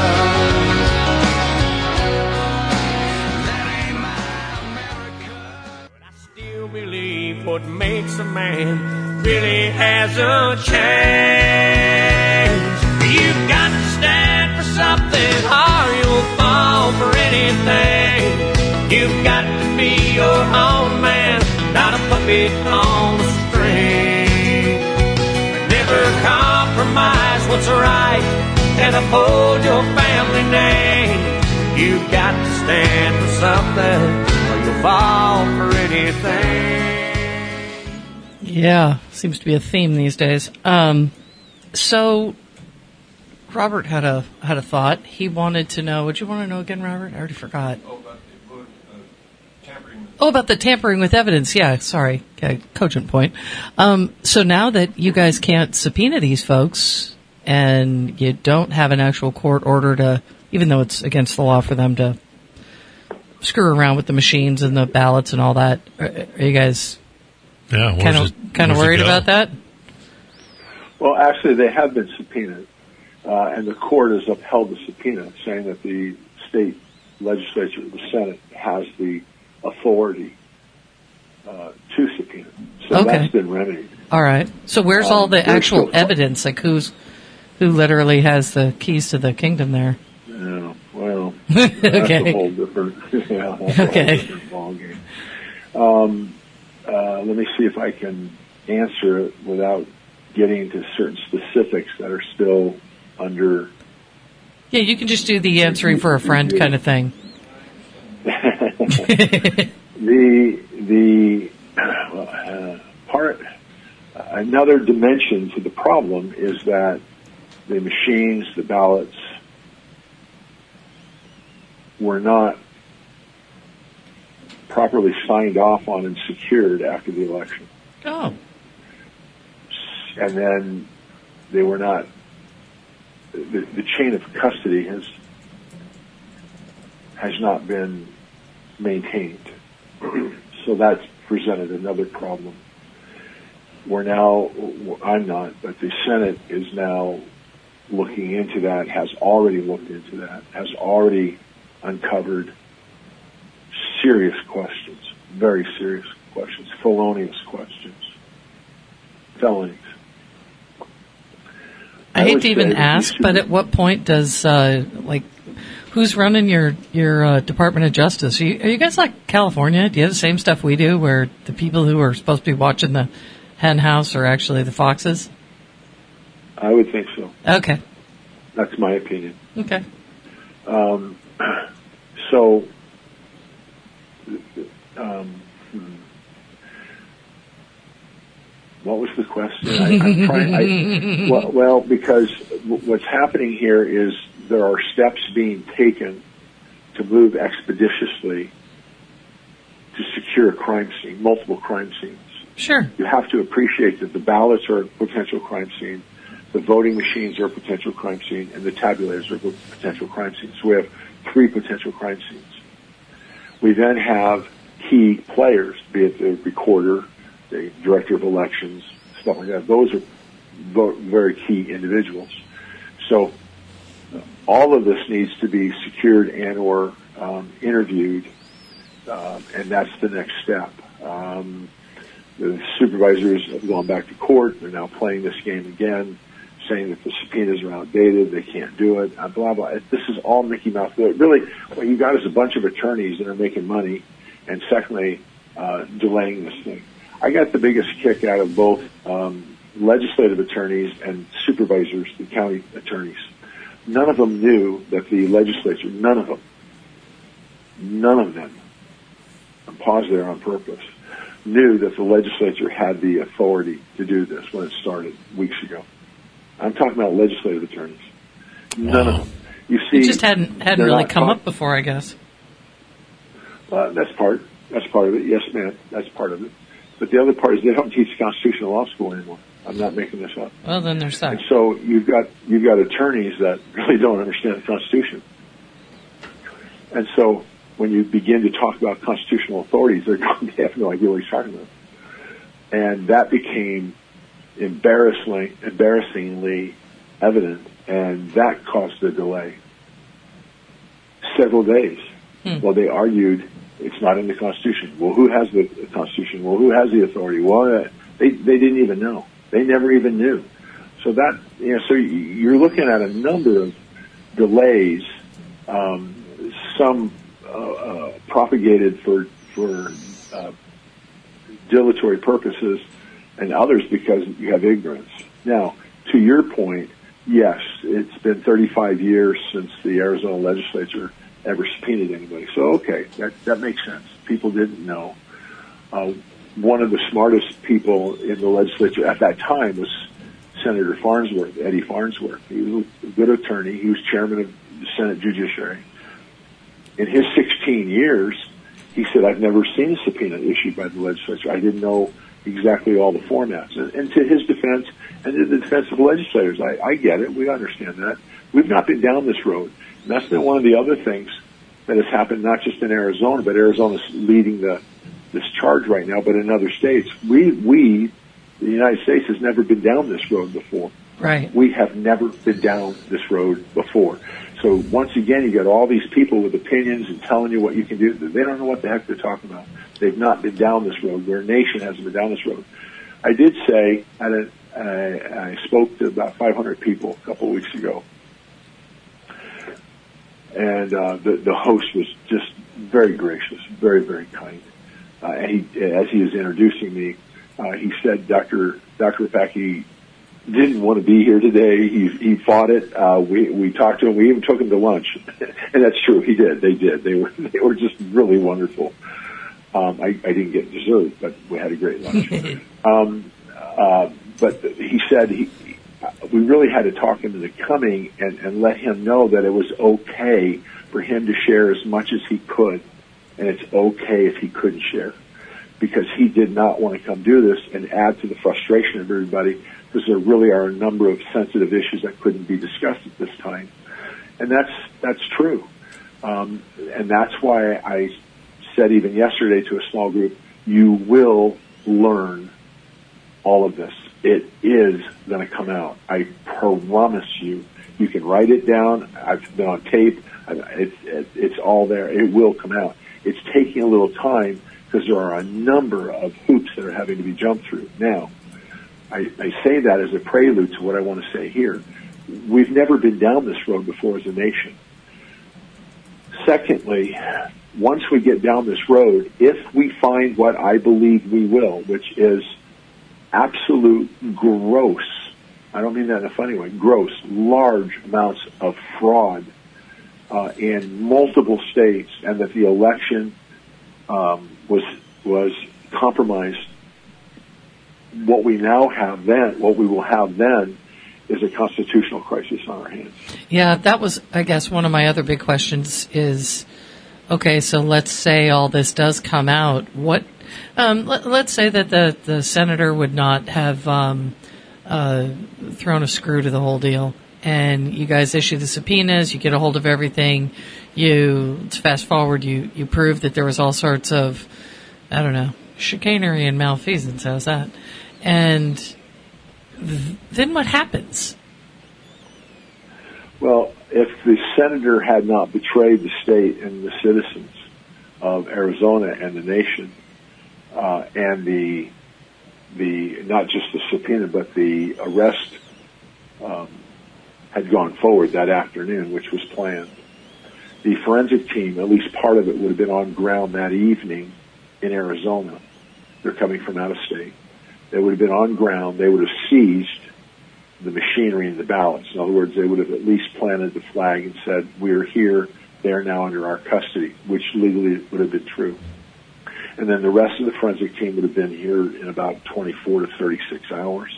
That ain't my America. But I still believe what makes a man really hasn't changed. You've got to stand for something or you'll fall for anything. You've got to be your own man, not a puppet on the string. Never compromise what's right and uphold your family name. You've got to stand for something or you'll fall for anything. Yeah, seems to be a theme these days. Um, so, Robert had a had a thought. He wanted to know. What you want to know again, Robert? I already forgot. Oh, about the, uh, tampering with Oh, about the tampering with evidence. Yeah, sorry. Okay, cogent point. Um, so now that you guys can't subpoena these folks and you don't have an actual court order to, even though it's against the law for them to screw around with the machines and the ballots and all that, are, are you guys Yeah, where's kind of it- kind of where's it worried go? about that? Well, actually, they have been subpoenaed, uh, and the court has upheld the subpoena, saying that the state legislature, the Senate, has the authority uh, to subpoena. So Okay. that's been remedied. All right. So where's Um, all the there's actual still- evidence? Like who's who literally has the keys to the kingdom there? Yeah, well, that's Okay. a whole different, yeah, that's a Okay. whole different ballgame. Um, uh, let me see if I can answer it without getting into certain specifics that are still under. Yeah, you can just do the answering for a friend kind of thing. the the uh, part another dimension to the problem is that the machines, the ballots, were not properly signed off on and secured after the election, Oh, and then they were not. The, the chain of custody has has not been maintained. So that's presented another problem. We're now, I'm not, but the Senate is now looking into that, has already looked into that, has already uncovered serious questions, very serious questions, felonious questions, felonies. I hate would to even say that ask, you should- but at what point does uh, like Who's running your your uh, Department of Justice? Are you, are you guys like California? Do you have the same stuff we do, where the people who are supposed to be watching the hen house are actually the foxes? I would think so. Okay. That's my opinion. Okay. Um, so, um, hmm. what was the question? I, I'm trying. I, well, well, because w- what's happening here is there are steps being taken to move expeditiously to secure a crime scene, multiple crime scenes. Sure. You have to appreciate that the ballots are a potential crime scene, the voting machines are a potential crime scene, and the tabulators are a potential crime scene. So we have three potential crime scenes. We then have key players, be it the recorder, the director of elections, stuff like that. Those are very key individuals. So all of this needs to be secured and or um, interviewed, uh, and that's the next step. Um, the supervisors have gone back to court. They're now playing this game again, saying that the subpoenas are outdated, they can't do it, uh, blah, blah. This is all Mickey Mouse. Really, what you got is a bunch of attorneys that are making money, and secondly, uh, delaying this thing. I got the biggest kick out of both um, legislative attorneys and supervisors, the county attorneys. None of them knew that the legislature, none of them, none of them, and pause there on purpose, knew that the legislature had the authority to do this when it started weeks ago. I'm talking about legislative attorneys. None Wow. of them. You see, It just hadn't hadn't they're really not come taught- up before, I guess. Well, that's part. That's part of it. Yes, ma'am. That's part of it. But the other part is they don't teach constitutional law school anymore. I'm not making this up. Well, then they're stuck. And so you've got you've got attorneys that really don't understand the Constitution. And so when you begin to talk about constitutional authorities, they're going to have no idea what he's talking about. And that became embarrassingly, embarrassingly evident, and that caused a delay. Several days. Hmm. Well, they argued it's not in the Constitution. Well, who has the Constitution? Well, who has the authority? Well, they they didn't even know. They never even knew. So that, you know, so you're looking at a number of delays, um, some uh, uh, propagated for for uh, dilatory purposes, and others because you have ignorance. Now, to your point, yes, it's been thirty-five years since the Arizona legislature ever subpoenaed anybody. So, okay, that that makes sense. People didn't know. Uh, one of the smartest people in the legislature at that time was Senator Farnsworth, Eddie Farnsworth. He was a good attorney. He was chairman of the Senate Judiciary. In his sixteen years, he said, I've never seen a subpoena issued by the legislature. I didn't know exactly all the formats. And, and to his defense, and to the defense of the legislators, I, I get it. We understand that. We've not been down this road. And that's been one of the other things that has happened, not just in Arizona, but Arizona's leading the this charge right now, but in other states. We, we, the United States, has never been down this road before. Right. We have never been down this road before. So once again, you got all these people with opinions and telling you what you can do. They don't know what the heck they're talking about. They've not been down this road. Their nation hasn't been down this road. I did say, at a, I, I spoke to about five hundred people a couple of weeks ago, and uh, the, the host was just very gracious, very, very kind. Uh, and he, as he was introducing me, uh, he said, Doctor Doctor Rapacki didn't want to be here today. He he fought it. Uh, we we talked to him. We even took him to lunch, and that's true. He did. They did. They were they were just really wonderful. Um, I, I didn't get dessert, but we had a great lunch. um, uh, but he said he, we really had to talk him into coming and, and let him know that it was okay for him to share as much as he could, and it's okay if he couldn't share, because he did not want to come do this and add to the frustration of everybody, because there really are a number of sensitive issues that couldn't be discussed at this time. And that's that's true. Um, and that's why I said even yesterday to a small group, you will learn all of this. It is going to come out. I promise you. You can write it down. I've been on tape. It's, it's all there. It will come out. It's taking a little time because there are a number of hoops that are having to be jumped through. Now, I, I say that as a prelude to what I want to say here. We've never been down this road before as a nation. secondly, once we get down this road, if we find what I believe we will, which is absolute gross, I don't mean that in a funny way, gross, large amounts of fraud uh, in multiple states, and that the election um, was was compromised, what we now have then, what we will have then, is a constitutional crisis on our hands. Yeah, that was, I guess, one of my other big questions is, okay, so let's say all this does come out. What, um, let, let's say that the, the senator would not have um, uh, thrown a screw to the whole deal, and you guys issue the subpoenas, you get a hold of everything, you, fast forward, you, you prove that there was all sorts of, I don't know, chicanery and malfeasance, how's that? And th- then what happens? Well, if the senator had not betrayed the state and the citizens of Arizona and the nation, uh, and the the not just the subpoena but the arrest um, had gone forward that afternoon, which was planned, the forensic team, at least part of it, would have been on ground that evening in Arizona. They're coming from out of state. They would have been on ground. They would have seized the machinery and the ballots. In other words, they would have at least planted the flag and said, we're here, they're now under our custody, which legally would have been true. And then the rest of the forensic team would have been here in about twenty-four to thirty-six hours.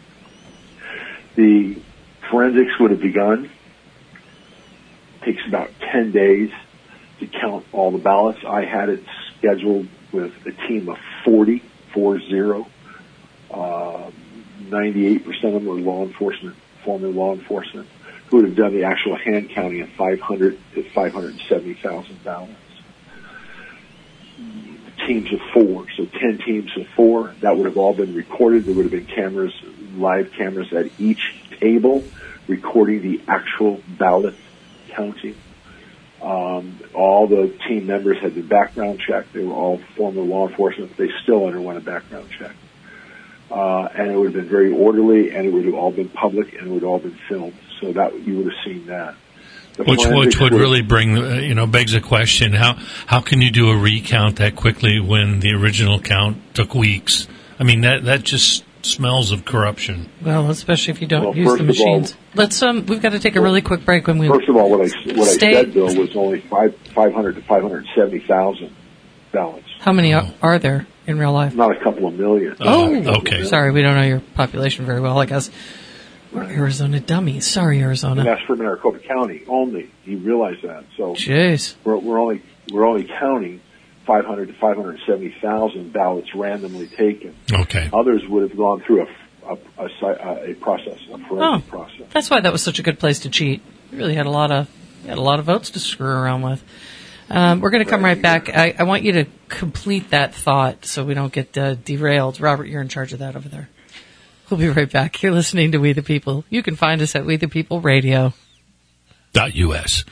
The forensics would have begun. It takes about ten days to count all the ballots. I had it scheduled with a team of forty, four zero. Uh, ninety-eight percent of them were law enforcement, former law enforcement, who would have done the actual hand counting of five hundred to five hundred seventy thousand ballots. Teams of four, so ten teams of four, that would have all been recorded. There would have been cameras, live cameras at each table recording the actual ballot counting. Um, all the team members had been background checked. They were all former law enforcement. They still underwent a background check. Uh, and it would have been very orderly, and it would have all been public, and it would have all been filmed. So that you would have seen that. The which which would were, really bring, uh, you know, begs a question. How how can you do a recount that quickly when the original count took weeks? I mean, that that just smells of corruption. Well, especially if you don't well, use the machines. All, Let's um, we've got to take a really quick break when we. First of all, what I what stay. I said, Bill, was only five five hundred to five hundred seventy thousand ballots. How many oh. are, are there in real life? Not a couple of million. Oh, okay. Sorry, we don't know your population very well. I guess we're Arizona dummies. Sorry, Arizona. And that's for Maricopa County only. You realize that? So, jeez, we're, we're only we're only counting five hundred to five hundred seventy thousand ballots randomly taken. Okay. Others would have gone through a a, a, a process, a forensic oh, process. That's why that was such a good place to cheat. You really had a lot of you had a lot of votes to screw around with. Um, we're going to come right back. I, I want you to complete that thought so we don't get uh, derailed. Robert, you're in charge of that over there. We'll be right back. You're listening to We the People. You can find us at We the People Radio. Dot U S.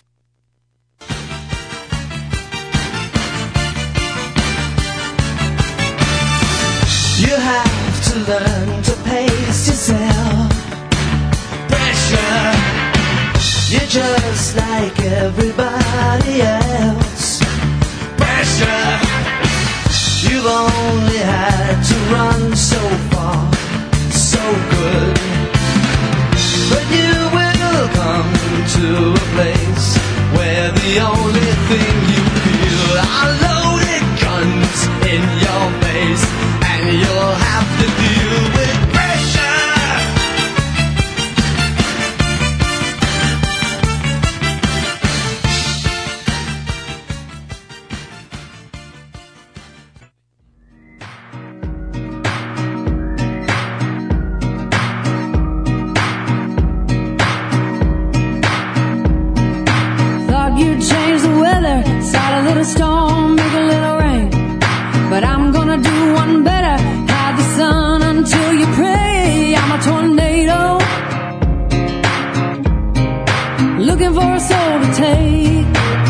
You have to learn to pace yourself. Pressure. You're just like everybody else. Pressure. You've only had to run so far, so good. But you will come to a place where the only thing you feel are loaded guns in your face, and you'll have to deal with pressure. You change the weather, start a little storm, make a little rain. But I'm gonna do one better, hide the sun until you pray. I'm a tornado, looking for a soul to take.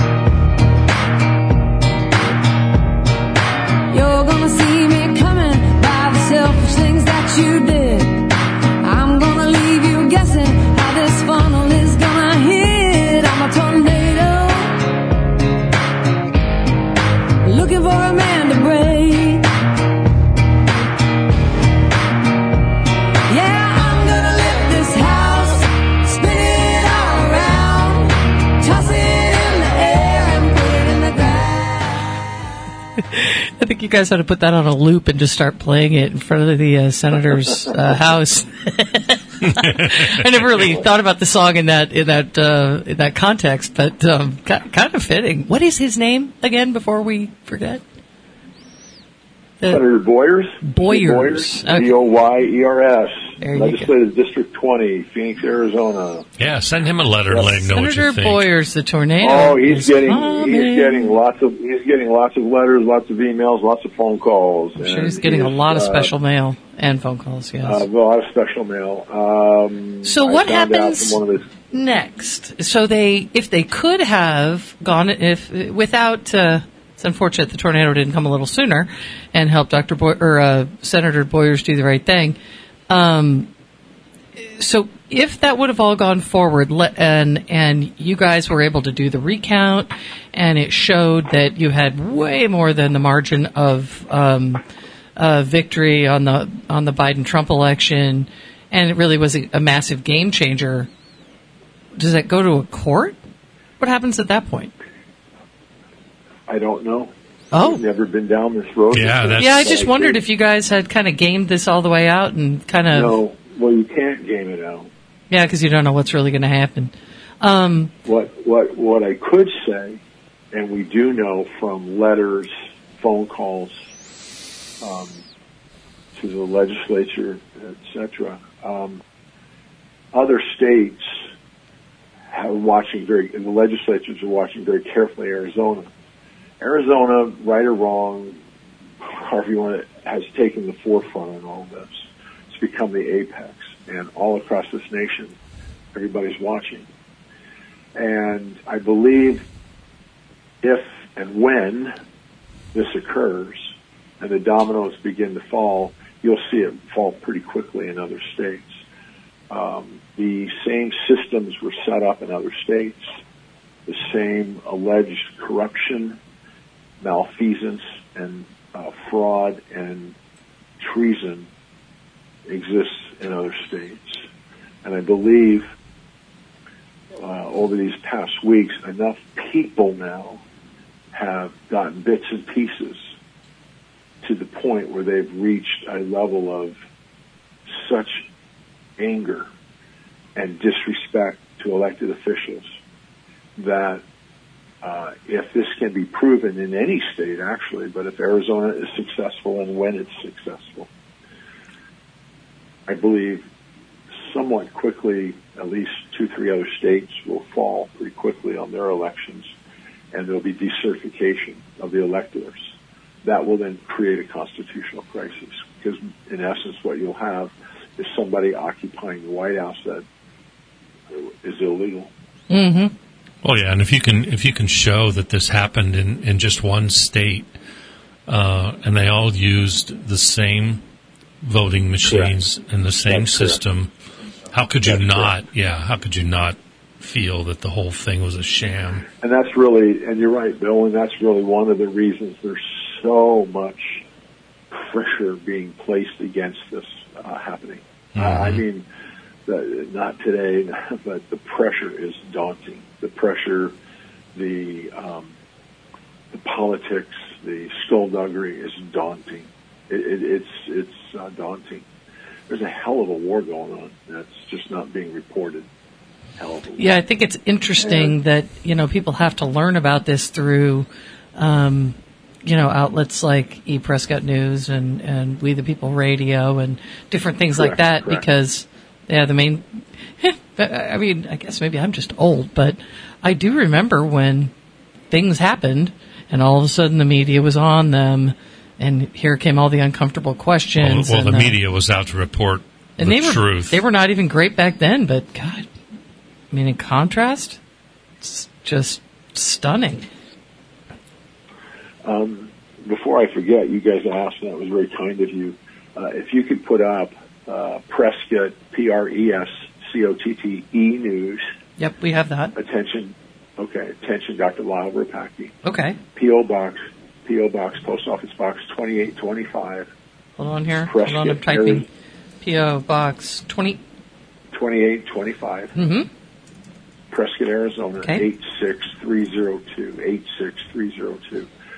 You're gonna see me coming by the selfish things that you did. I'm gonna leave you guessing how this funnel is gonna hit. I'm a tornado, think you guys ought to put that on a loop and just start playing it in front of the uh, senator's uh, house. I never really thought about the song in that in that uh, in that context, but um, kind of fitting. What is his name again? Before we forget, the Senator Boyers. Boyers. Okay. B O Y E R S. There you Legislative District twenty, Phoenix, Arizona. Yeah, send him a letter and let him know what you Senator think. Boyers, the tornado. Oh, he's is getting coming. he's getting lots of he's getting lots of letters, lots of emails, lots of phone calls. I'm sure he's getting a lot of special mail and phone calls. Yes, Uh, a lot of special mail. Um, So I what found out happens from one of his- next? So they, if they could have gone, if without, uh, it's unfortunate the tornado didn't come a little sooner and help Doctor Boy or uh, Senator Boyers do the right thing. Um, so if that would have all gone forward, le- and and you guys were able to do the recount, and it showed that you had way more than the margin of um, uh, victory on the on the Biden-Trump election, and it really was a, a massive game changer. Does that go to a court? What happens at that point? I don't know. Oh. I've never been down this road. Yeah, that's- Yeah, I just But wondered did- if you guys had kind of gamed this all the way out and kind of... No, well, you can't game it out. Yeah, because you don't know what's really going to happen. Um, What what what I could say, and we do know from letters, phone calls um, to the legislature, et cetera. Um, other states are watching very, and the legislatures are watching very carefully. Arizona, Arizona, right or wrong, however you want it, has taken the forefront on all this. It's become the apex, and all across this nation, everybody's watching. And I believe if and when this occurs and the dominoes begin to fall, you'll see it fall pretty quickly in other states. Um, the same systems were set up in other states. The same alleged corruption, malfeasance, and uh, fraud and treason exists in other states. And I believe uh, over these past weeks, enough people now have gotten bits and pieces to the point where they've reached a level of such anger and disrespect to elected officials that uh, if this can be proven in any state, actually, but if Arizona is successful and when it's successful, I believe somewhat quickly, at least two, three other states will fall pretty quickly on their elections, and there'll be decertification of the electors. That will then create a constitutional crisis, because in essence what you'll have is somebody occupying the White House that is illegal. mm-hmm. Well, yeah, and if you can if you can show that this happened in, in just one state, uh, and they all used the same voting machines Correct. and the same That's system, how could you That's not? correct. Yeah, how could you not feel that the whole thing was a sham? And that's really, and you're right, Bill, and that's really one of the reasons there's so much pressure being placed against this uh, happening. Mm-hmm. Uh, I mean, the, not today, but the pressure is daunting. The pressure, the um, the politics, the skullduggery is daunting. It, it, it's it's uh, daunting. There's a hell of a war going on that's just not being reported. Hell of a war. Yeah, I think it's interesting And- that, you know, people have to learn about this through, um, you know, outlets like ePrescott News and, and We the People Radio and different things like Correct, that correct. because, yeah, the main, I mean, I guess maybe I'm just old, but I do remember when things happened and all of a sudden the media was on them and here came all the uncomfortable Well, questions. well and the the- media was out to report and the they were, truth. They were not even great back then, but God, I mean, in contrast, it's just stunning. Um, before I forget, you guys asked, and that was very kind of you. Uh, if you could put up uh, Prescott, P R E S C O T T E News. Yep, we have that. Attention, okay, attention, Doctor Lyle Rapaki. Okay. P O Box, P O Box, Post Office Box twenty-eight twenty-five. Hold on here. Prescott, Hold on, I'm typing. Arizona. P O Box twenty. twenty-eight twenty-five. Mm-hmm. Prescott, Arizona, Okay. eight six three zero two, eight six three zero two.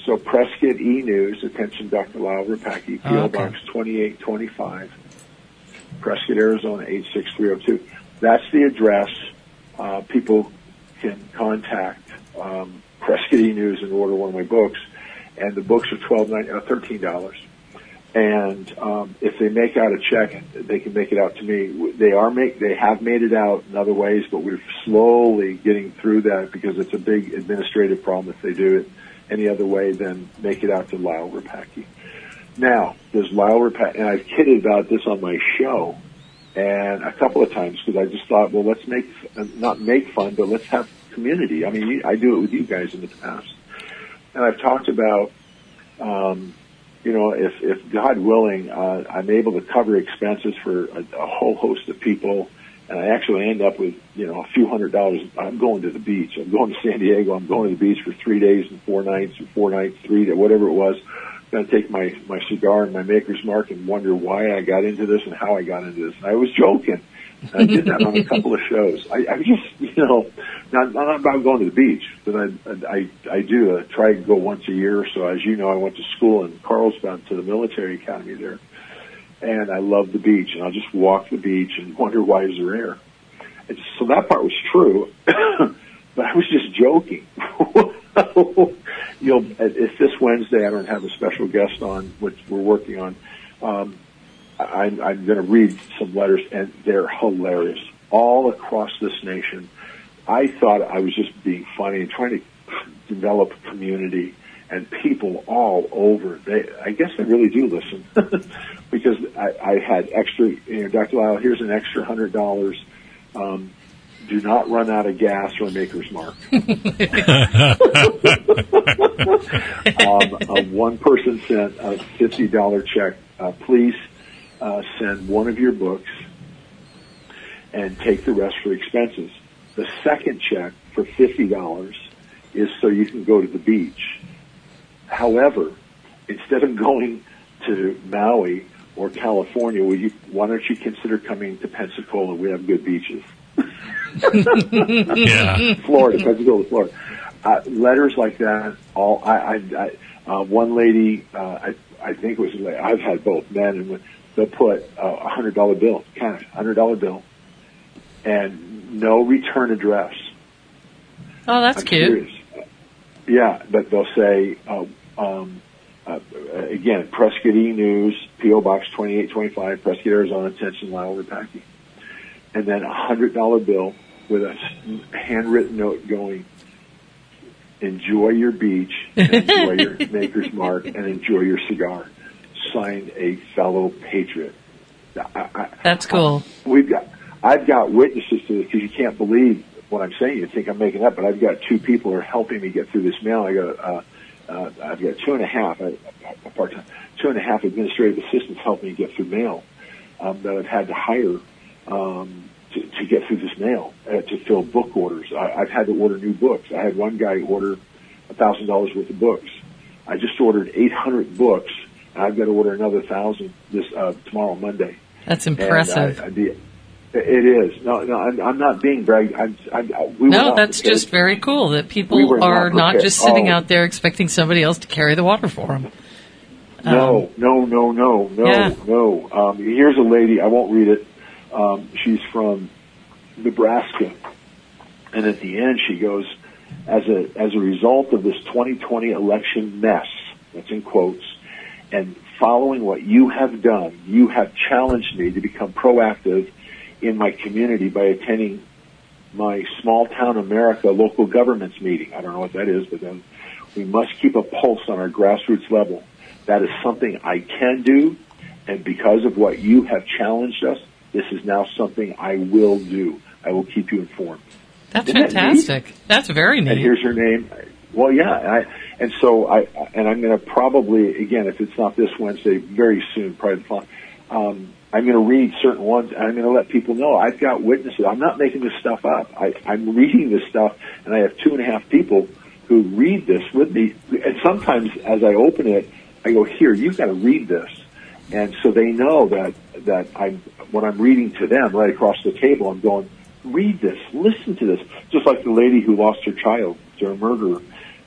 So Prescott E-News, attention Doctor Lyle Rapacki, P O Oh, okay. Box twenty-eight twenty-five, Prescott, Arizona eight six three oh two. That's the address. Uh, people can contact um, Prescott E-News and order one of my books, and the books are twelve nine uh, thirteen dollars. And um, if they make out a check, they can make it out to me. They are make they have made it out in other ways, but we're slowly getting through that because it's a big administrative problem if they do it any other way than make it out to Lyle Rapacki. Now, does Lyle Rapacki, and I've kidded about this on my show, and a couple of times because I just thought, well, let's make not make fun, but let's have community. I mean, I do it with you guys in the past, and I've talked about. Um, You know, if, if God willing, uh, I'm able to cover expenses for a, a whole host of people, and I actually end up with, you know, a few hundred dollars. I'm going to the beach. I'm going to San Diego. I'm going to the beach for three days and four nights, or four nights, three days, whatever it was. I'm going to take my, my cigar and my Maker's Mark and wonder why I got into this and how I got into this. And I was joking. I did that on a couple of shows. I, I just, you know, not, not about going to the beach, but I, I, I do uh, try to go once a year or so. As you know, I went to school in Carlsbad to the military academy there, and I love the beach, and I'll just walk the beach and wonder why is there air. And so that part was true, but I was just joking. You know, it's this Wednesday. I don't have a special guest on, which we're working on. Um, I'm, I'm going to read some letters, and they're hilarious all across this nation. I thought I was just being funny and trying to develop a community, and people all over. They, I guess they really do listen because I, I had extra. You know, Doctor Lyle, here's an extra hundred dollars. Um, do not run out of gas or Maker's Mark. um, uh, one person sent a fifty dollar check. Uh, please. Uh, send one of your books and take the rest for expenses. The second check for fifty dollars is so you can go to the beach. However, instead of going to Maui or California, will you, why don't you consider coming to Pensacola? We have good beaches. Yeah. Florida, Pensacola, Florida. Uh, letters like that, all, I, I, I uh, one lady, uh, I, I think it was, I've had both men and women. They'll put a hundred dollar bill, cash, hundred dollar bill, and no return address. Oh, that's I'm cute. Serious. Yeah, but they'll say uh, um, uh, again, Prescott E-News, P O Box twenty-eight twenty-five, Prescott, Arizona, attention Lyle Rapacki, and then a hundred dollar bill with a handwritten note going, "Enjoy your beach, and enjoy your Maker's Mark, and enjoy your cigar." Signed, a fellow patriot. I, I, That's cool. I, we've got, I've got witnesses to this because you can't believe what I'm saying. You think I'm making up, but I've got two people who are helping me get through this mail. I got, uh, uh, I've got two and a half, uh, part-time, two and a half administrative assistants helping me get through mail um, that I've had to hire um, to, to get through this mail uh, to fill book orders. I, I've had to order new books. I had one guy order a thousand dollars worth of books. I just ordered eight hundred books. I've got to order another thousand this uh, tomorrow, Monday. That's impressive. I, I, the, it is. No, no, I'm, I'm not being bragged. I'm, I'm, we no, that's prepared. Just very cool that people we are not, not just sitting oh. out there expecting somebody else to carry the water for them. No, um, no, no, no, no, yeah. no. Um, here's a lady. I won't read it. Um, she's from Nebraska, and at the end she goes, as a as a result of this twenty twenty election mess. That's in quotes. And following what you have done, you have challenged me to become proactive in my community by attending my small town America local governments meeting. I don't know what that is, but then we must keep a pulse on our grassroots level. That is something I can do, and because of what you have challenged us, this is now something I will do. I will keep you informed. That's Isn't fantastic. That That's very neat. And here's her name. Well, yeah, and, I, and so I, and I'm going to probably, again, if it's not this Wednesday, very soon, probably the following, um, I'm going to read certain ones, and I'm going to let people know I've got witnesses. I'm not making this stuff up. I, I'm reading this stuff, and I have two and a half people who read this with me. And sometimes, as I open it, I go, "Here, you've got to read this," and so they know that that I'm when I'm reading to them right across the table, I'm going, "Read this, listen to this." Just like the lady who lost her child to a murderer.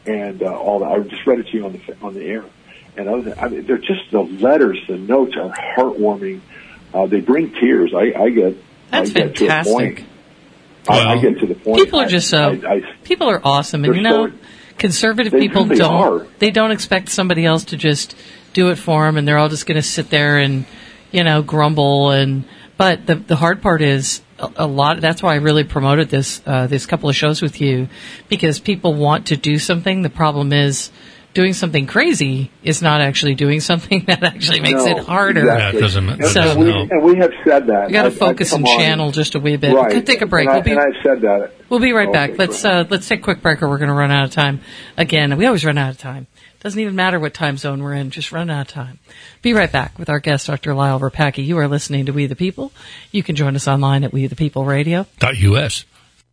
and uh, all that. I just read it to you on the on the air, and I was, I mean, they're just the letters, the notes are heartwarming. Uh, they bring tears. I, I get that's I get fantastic. To a point. Well, I, I get to the point. People are just so. I, I, people are awesome, and you know, so, conservative they people really don't. are. They don't expect somebody else to just do it for them, and they're all just going to sit there and, you know, grumble. And but the the hard part is a, a lot. That's why I really promoted this uh, this couple of shows with you, because people want to do something. The problem is, doing something crazy is not actually doing something that actually makes no, it harder. Exactly. Yeah, it doesn't, and, that So- doesn't we, help. and we have said that. You got to I've- focus I've and come on- channel just a wee bit. Right. We'll take a break. And, I, We'll be and I've said that. We'll be right Okay, back. Let's go ahead. uh, let's take a quick break, or we're going to run out of time. Again, we always run out of time. Doesn't even matter what time zone we're in; just run out of time. Be right back with our guest, Doctor Lyle Verpacke. You are listening to We the People. You can join us online at We the People Radio. Dot U S.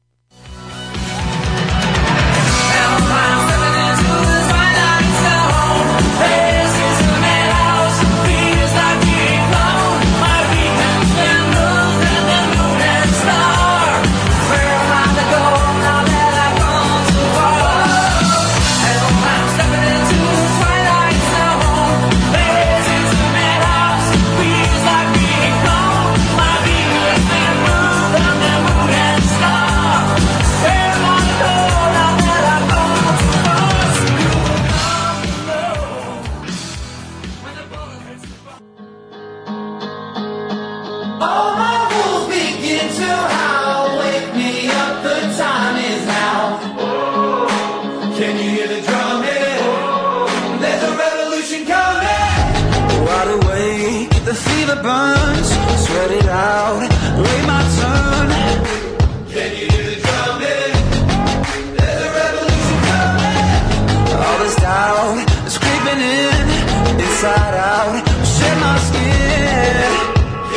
All my wolves begin to howl. Wake me up, the time is now. Can you hear the drumming? There's a revolution coming. Wide awake, the fever burns. Sweat it out, wait my turn. Can you hear the drumming? There's a revolution coming. All this doubt is creeping in, inside out. Shed my skin.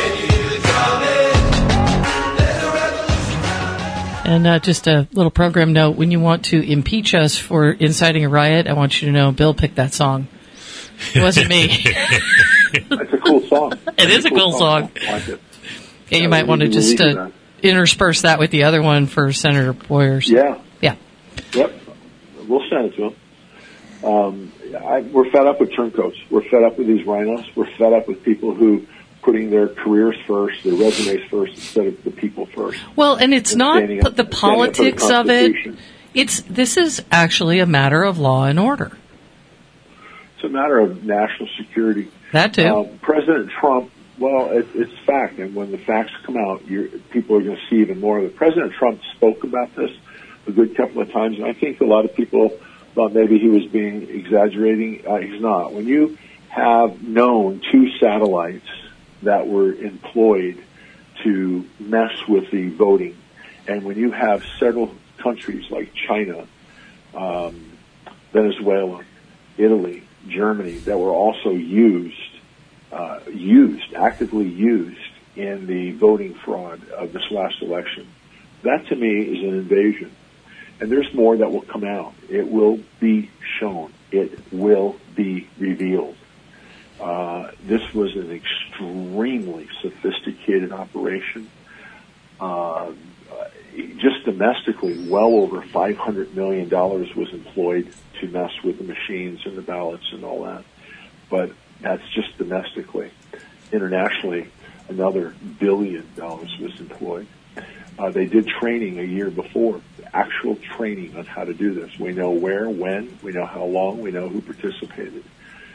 And uh, just a little program note: when you want to impeach us for inciting a riot, I want you to know Bill picked that song. It wasn't me. It's a cool song. It is a cool song. I like it. Yeah, you Yeah, might we want to can just believe in uh, that. intersperse that with the other one for Senator Boyers. Yeah. Yeah. Yep. We'll send it to him. Um, I, we're fed up with turncoats. We're fed up with these rhinos. We're fed up with people who putting their careers first, their resumes first, instead of the people first. Well, and it's And not standing p- up- the standing up for the politics of it. Constitution. It's this is actually a matter of law and order. It's a matter of national security. That too. Uh, President Trump, well, it, it's fact, and when the facts come out, you're, people are going to see even more of it. President Trump spoke about this a good couple of times, and I think a lot of people thought maybe he was being exaggerating. Uh, he's not. When you have known two satellites that were employed to mess with the voting, and when you have several countries like China, um, Venezuela, Italy, Germany that were also used, uh, used, actively used in the voting fraud of this last election, that to me is an invasion. And there's more that will come out. It will be shown. It will be revealed. Uh, this was an extremely sophisticated operation. Uh, just domestically, well over five hundred million dollars was employed to mess with the machines and the ballots and all that. But that's just domestically. Internationally, another billion dollars was employed. Uh, they did training a year before, actual training on how to do this. We know where, when, we know how long, we know who participated.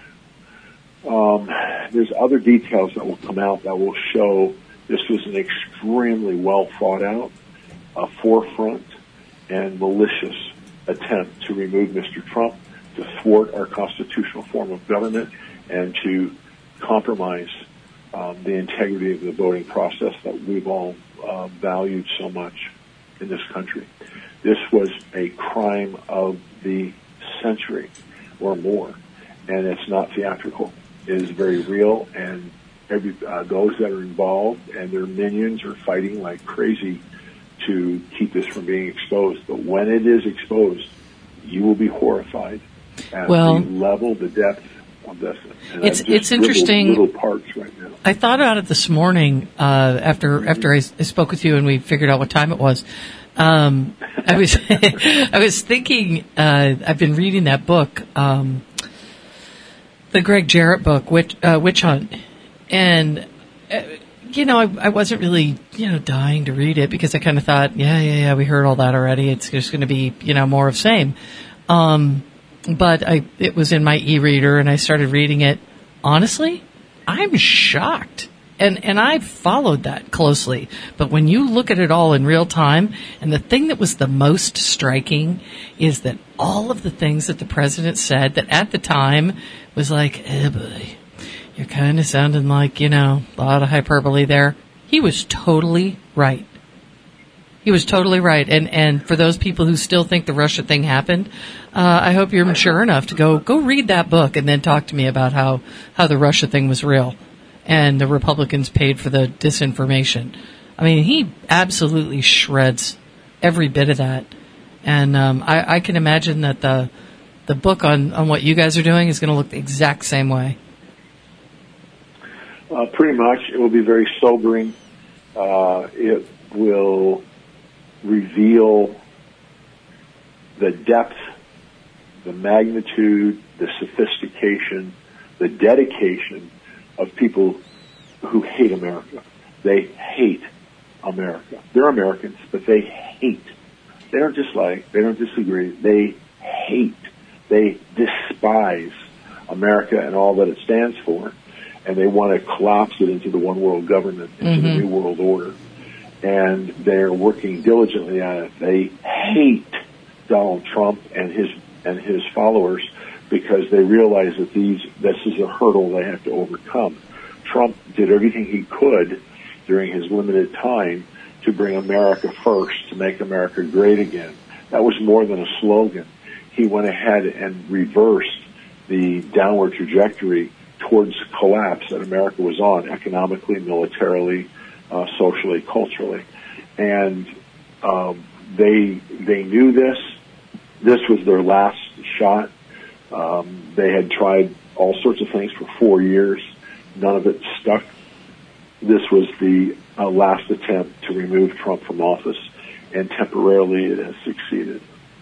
Um, there's other details that will come out that will show this was an extremely well thought out, uh, forefront, and malicious attempt to remove Mister Trump, to thwart our constitutional form of government, and to compromise um, the integrity of the voting process that we've all uh, valued so much in this country. This was a crime of the century or more, and it's not theatrical. It is very real, and every uh, those that are involved and their minions are fighting like crazy to keep this from being exposed. But when it is exposed, you will be horrified at Well, the level, the depth of this. And It's- I've just it's interesting. Little, little parts right now. I thought about it this morning uh, after after I, I spoke with you and we figured out what time it was. Um, I was I was thinking. Uh, I've been reading that book, um, the Greg Jarrett book, Witch, uh, Witch Hunt, and uh, you know, I, I wasn't really you know dying to read it because I kind of thought, yeah, yeah, yeah, we heard all that already. It's just going to be you know more of same. Um, but I it was in my e-reader, and I started reading it. Honestly, I'm shocked. And and I followed that closely. But when you look at it all in real time, and the thing that was the most striking is that all of the things that the president said that at the time was like, eh, boy, you're kind of sounding like, you know, a lot of hyperbole there. He was totally right. He was totally right. And and for those people who still think the Russia thing happened, uh, I hope you're mature enough to go go read that book and then talk to me about how, how the Russia thing was real. And the Republicans paid for the disinformation. I mean, he absolutely shreds every bit of that. And um, I, I can imagine that the the book on, on what you guys are doing is going to look the exact same way. Uh, pretty much. It will be very sobering. Uh, it will reveal the depth, the magnitude, the sophistication, the dedication of people who hate America. They hate America. They're Americans, but they hate. They don't dislike. They don't disagree. They hate. They despise America and all that it stands for, and they want to collapse it into the one world government, into mm-hmm. the new world order. And they're working diligently on it. They hate Donald Trump and his and his followers, because they realize that these this is a hurdle they have to overcome. Trump did everything he could during his limited time to bring America first, to make America great again. That was more than a slogan. He went ahead and reversed the downward trajectory towards collapse that America was on, economically, militarily, uh, socially, culturally. And um, they they knew this. This was their last shot. Um, they had tried all sorts of things for four years. None of it stuck. This was the uh, last attempt to remove Trump from office, and temporarily it has succeeded.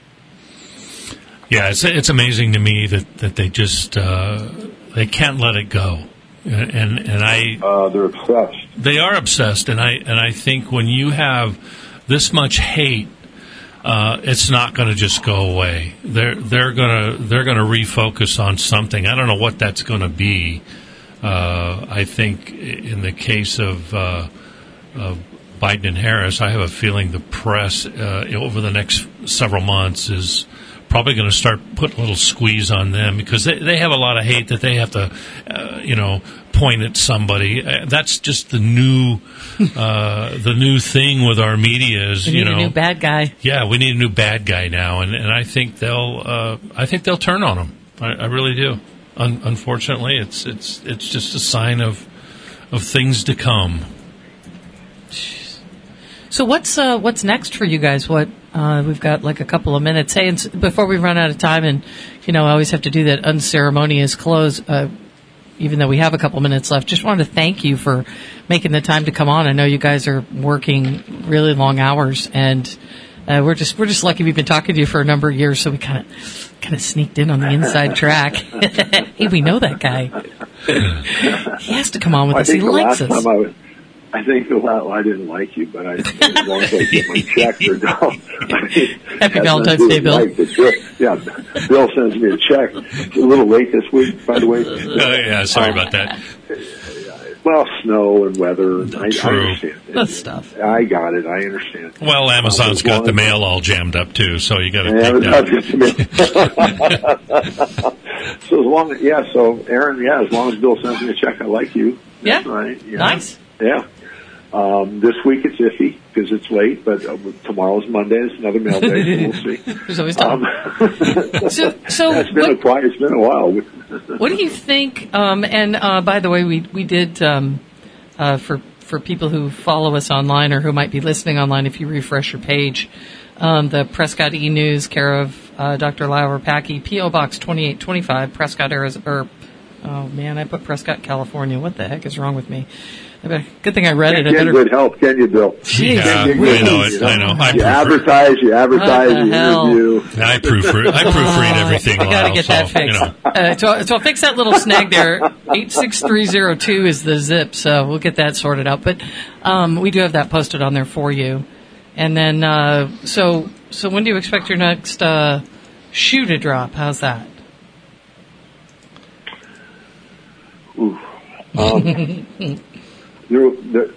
Yeah, it's it's amazing to me that, that they just uh, they can't let it go, and and, and I uh, they're obsessed. They are obsessed, and I and I think when you have this much hate, Uh, it's not going to just go away. They're they're gonna they're gonna refocus on something. I don't know what that's going to be. Uh, I think in the case of, uh, of Biden and Harris, I have a feeling the press uh, over the next several months is probably going to start putting a little squeeze on them, because they, they have a lot of hate that they have to, uh, you know, point at somebody. Uh, that's just the new, uh, the new thing with our media is, we need you know, a new bad guy. Yeah, we need a new bad guy now, and, and I think they'll, uh, I think they'll turn on him. I, I really do. Un- unfortunately, it's it's it's just a sign of of things to come. Jeez. So what's uh, what's next for you guys? What uh, we've got like a couple of minutes. Hey, and s- before we run out of time, and you know, I always have to do that unceremonious close. Uh, even though we have a couple minutes left, just wanted to thank you for making the time to come on. I know you guys are working really long hours, and uh, we're just we're just lucky we've been talking to you for a number of years, so we kind of kind of sneaked in on the inside track. Hey, we know that guy. He has to come on with I us. He think the likes last us. time I was, I think the last, well, I didn't like you, but I, as long as I get my check, they're down. Happy Valentine's Day, Bill. Like Bill. Yeah, Bill sends me a check. It's a little late this week, by the way. Oh, yeah, sorry um, about that. Well, snow and weather. I, True. I understand. That stuff. I got it. I understand. Well, Amazon's got the mail all jammed up too, so you got to Yeah, take that. So as long as, yeah, so Aaron, yeah, as long as Bill sends me a check, I like you. That's Yeah. right. Yeah. Nice. Yeah. Um, this week it's iffy because it's late, but uh, tomorrow's Monday. It's another mail day, so we'll see. There's always time. Um, so, so it's been what, a quiet. It's been a while. what do you think? Um, and uh, by the way, we we did um, uh, for for people who follow us online or who might be listening online. If you refresh your page, um, the Prescott E News, care of uh, Doctor Lyra Packy, P O Box twenty-eight twenty-five, Prescott, Arizona, or Oh, man, I put Prescott, California. What the heck is wrong with me? I better, good thing I read it. I Can't better, get good help, can you, Bill? Jeez, Yeah, I Can't know get good, it. you know? I know. I You proofread. advertise, you advertise, What the you hell? interview. I proofread. I proofread everything. I got to Lyle, get so, that fixed. You know. uh, so, so I'll fix that little snag there. eight six three zero two is the zip, so we'll get that sorted out. But um, we do have that posted on there for you. And then, uh, so so when do you expect your next uh, shoe to drop? How's that? Ooh. Um, there, there,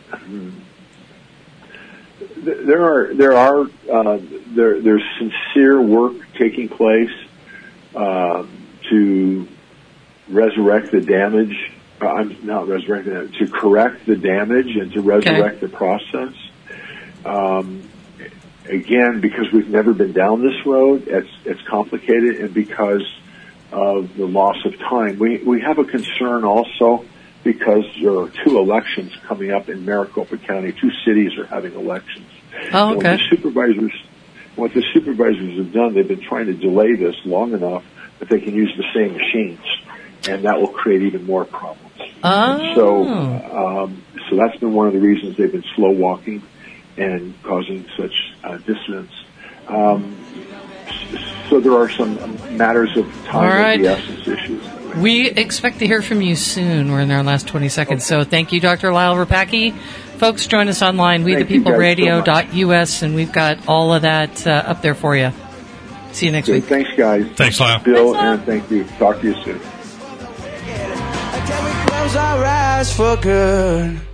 there are there are uh, there there's sincere work taking place uh, to resurrect the damage. Uh, I'm not resurrecting it, to correct the damage and to resurrect Okay. the process. Um, again, because we've never been down this road, it's it's complicated, and because of the loss of time, we we have a concern also. Because there are two elections coming up in Maricopa County. Two cities are having elections. Oh, And okay. what the supervisors, what the supervisors have done, they've been trying to delay this long enough that they can use the same machines, and that will create even more problems. Oh. So, um, so that's been one of the reasons they've been slow walking and causing such uh, dissonance. Um, so there are some matters of time All right. of the essence issues. We expect to hear from you soon. We're in our last twenty seconds. So thank you, Doctor Lyle Rapacki. Folks, join us online, we the Thank you people guys so radio much. dot U S, and we've got all of that uh, up there for you. See you next Okay, week. thanks, guys. Thanks, Lyle. Bill, Thanks, Lyle. and thank you. Talk to you soon. Can we close our eyes for good?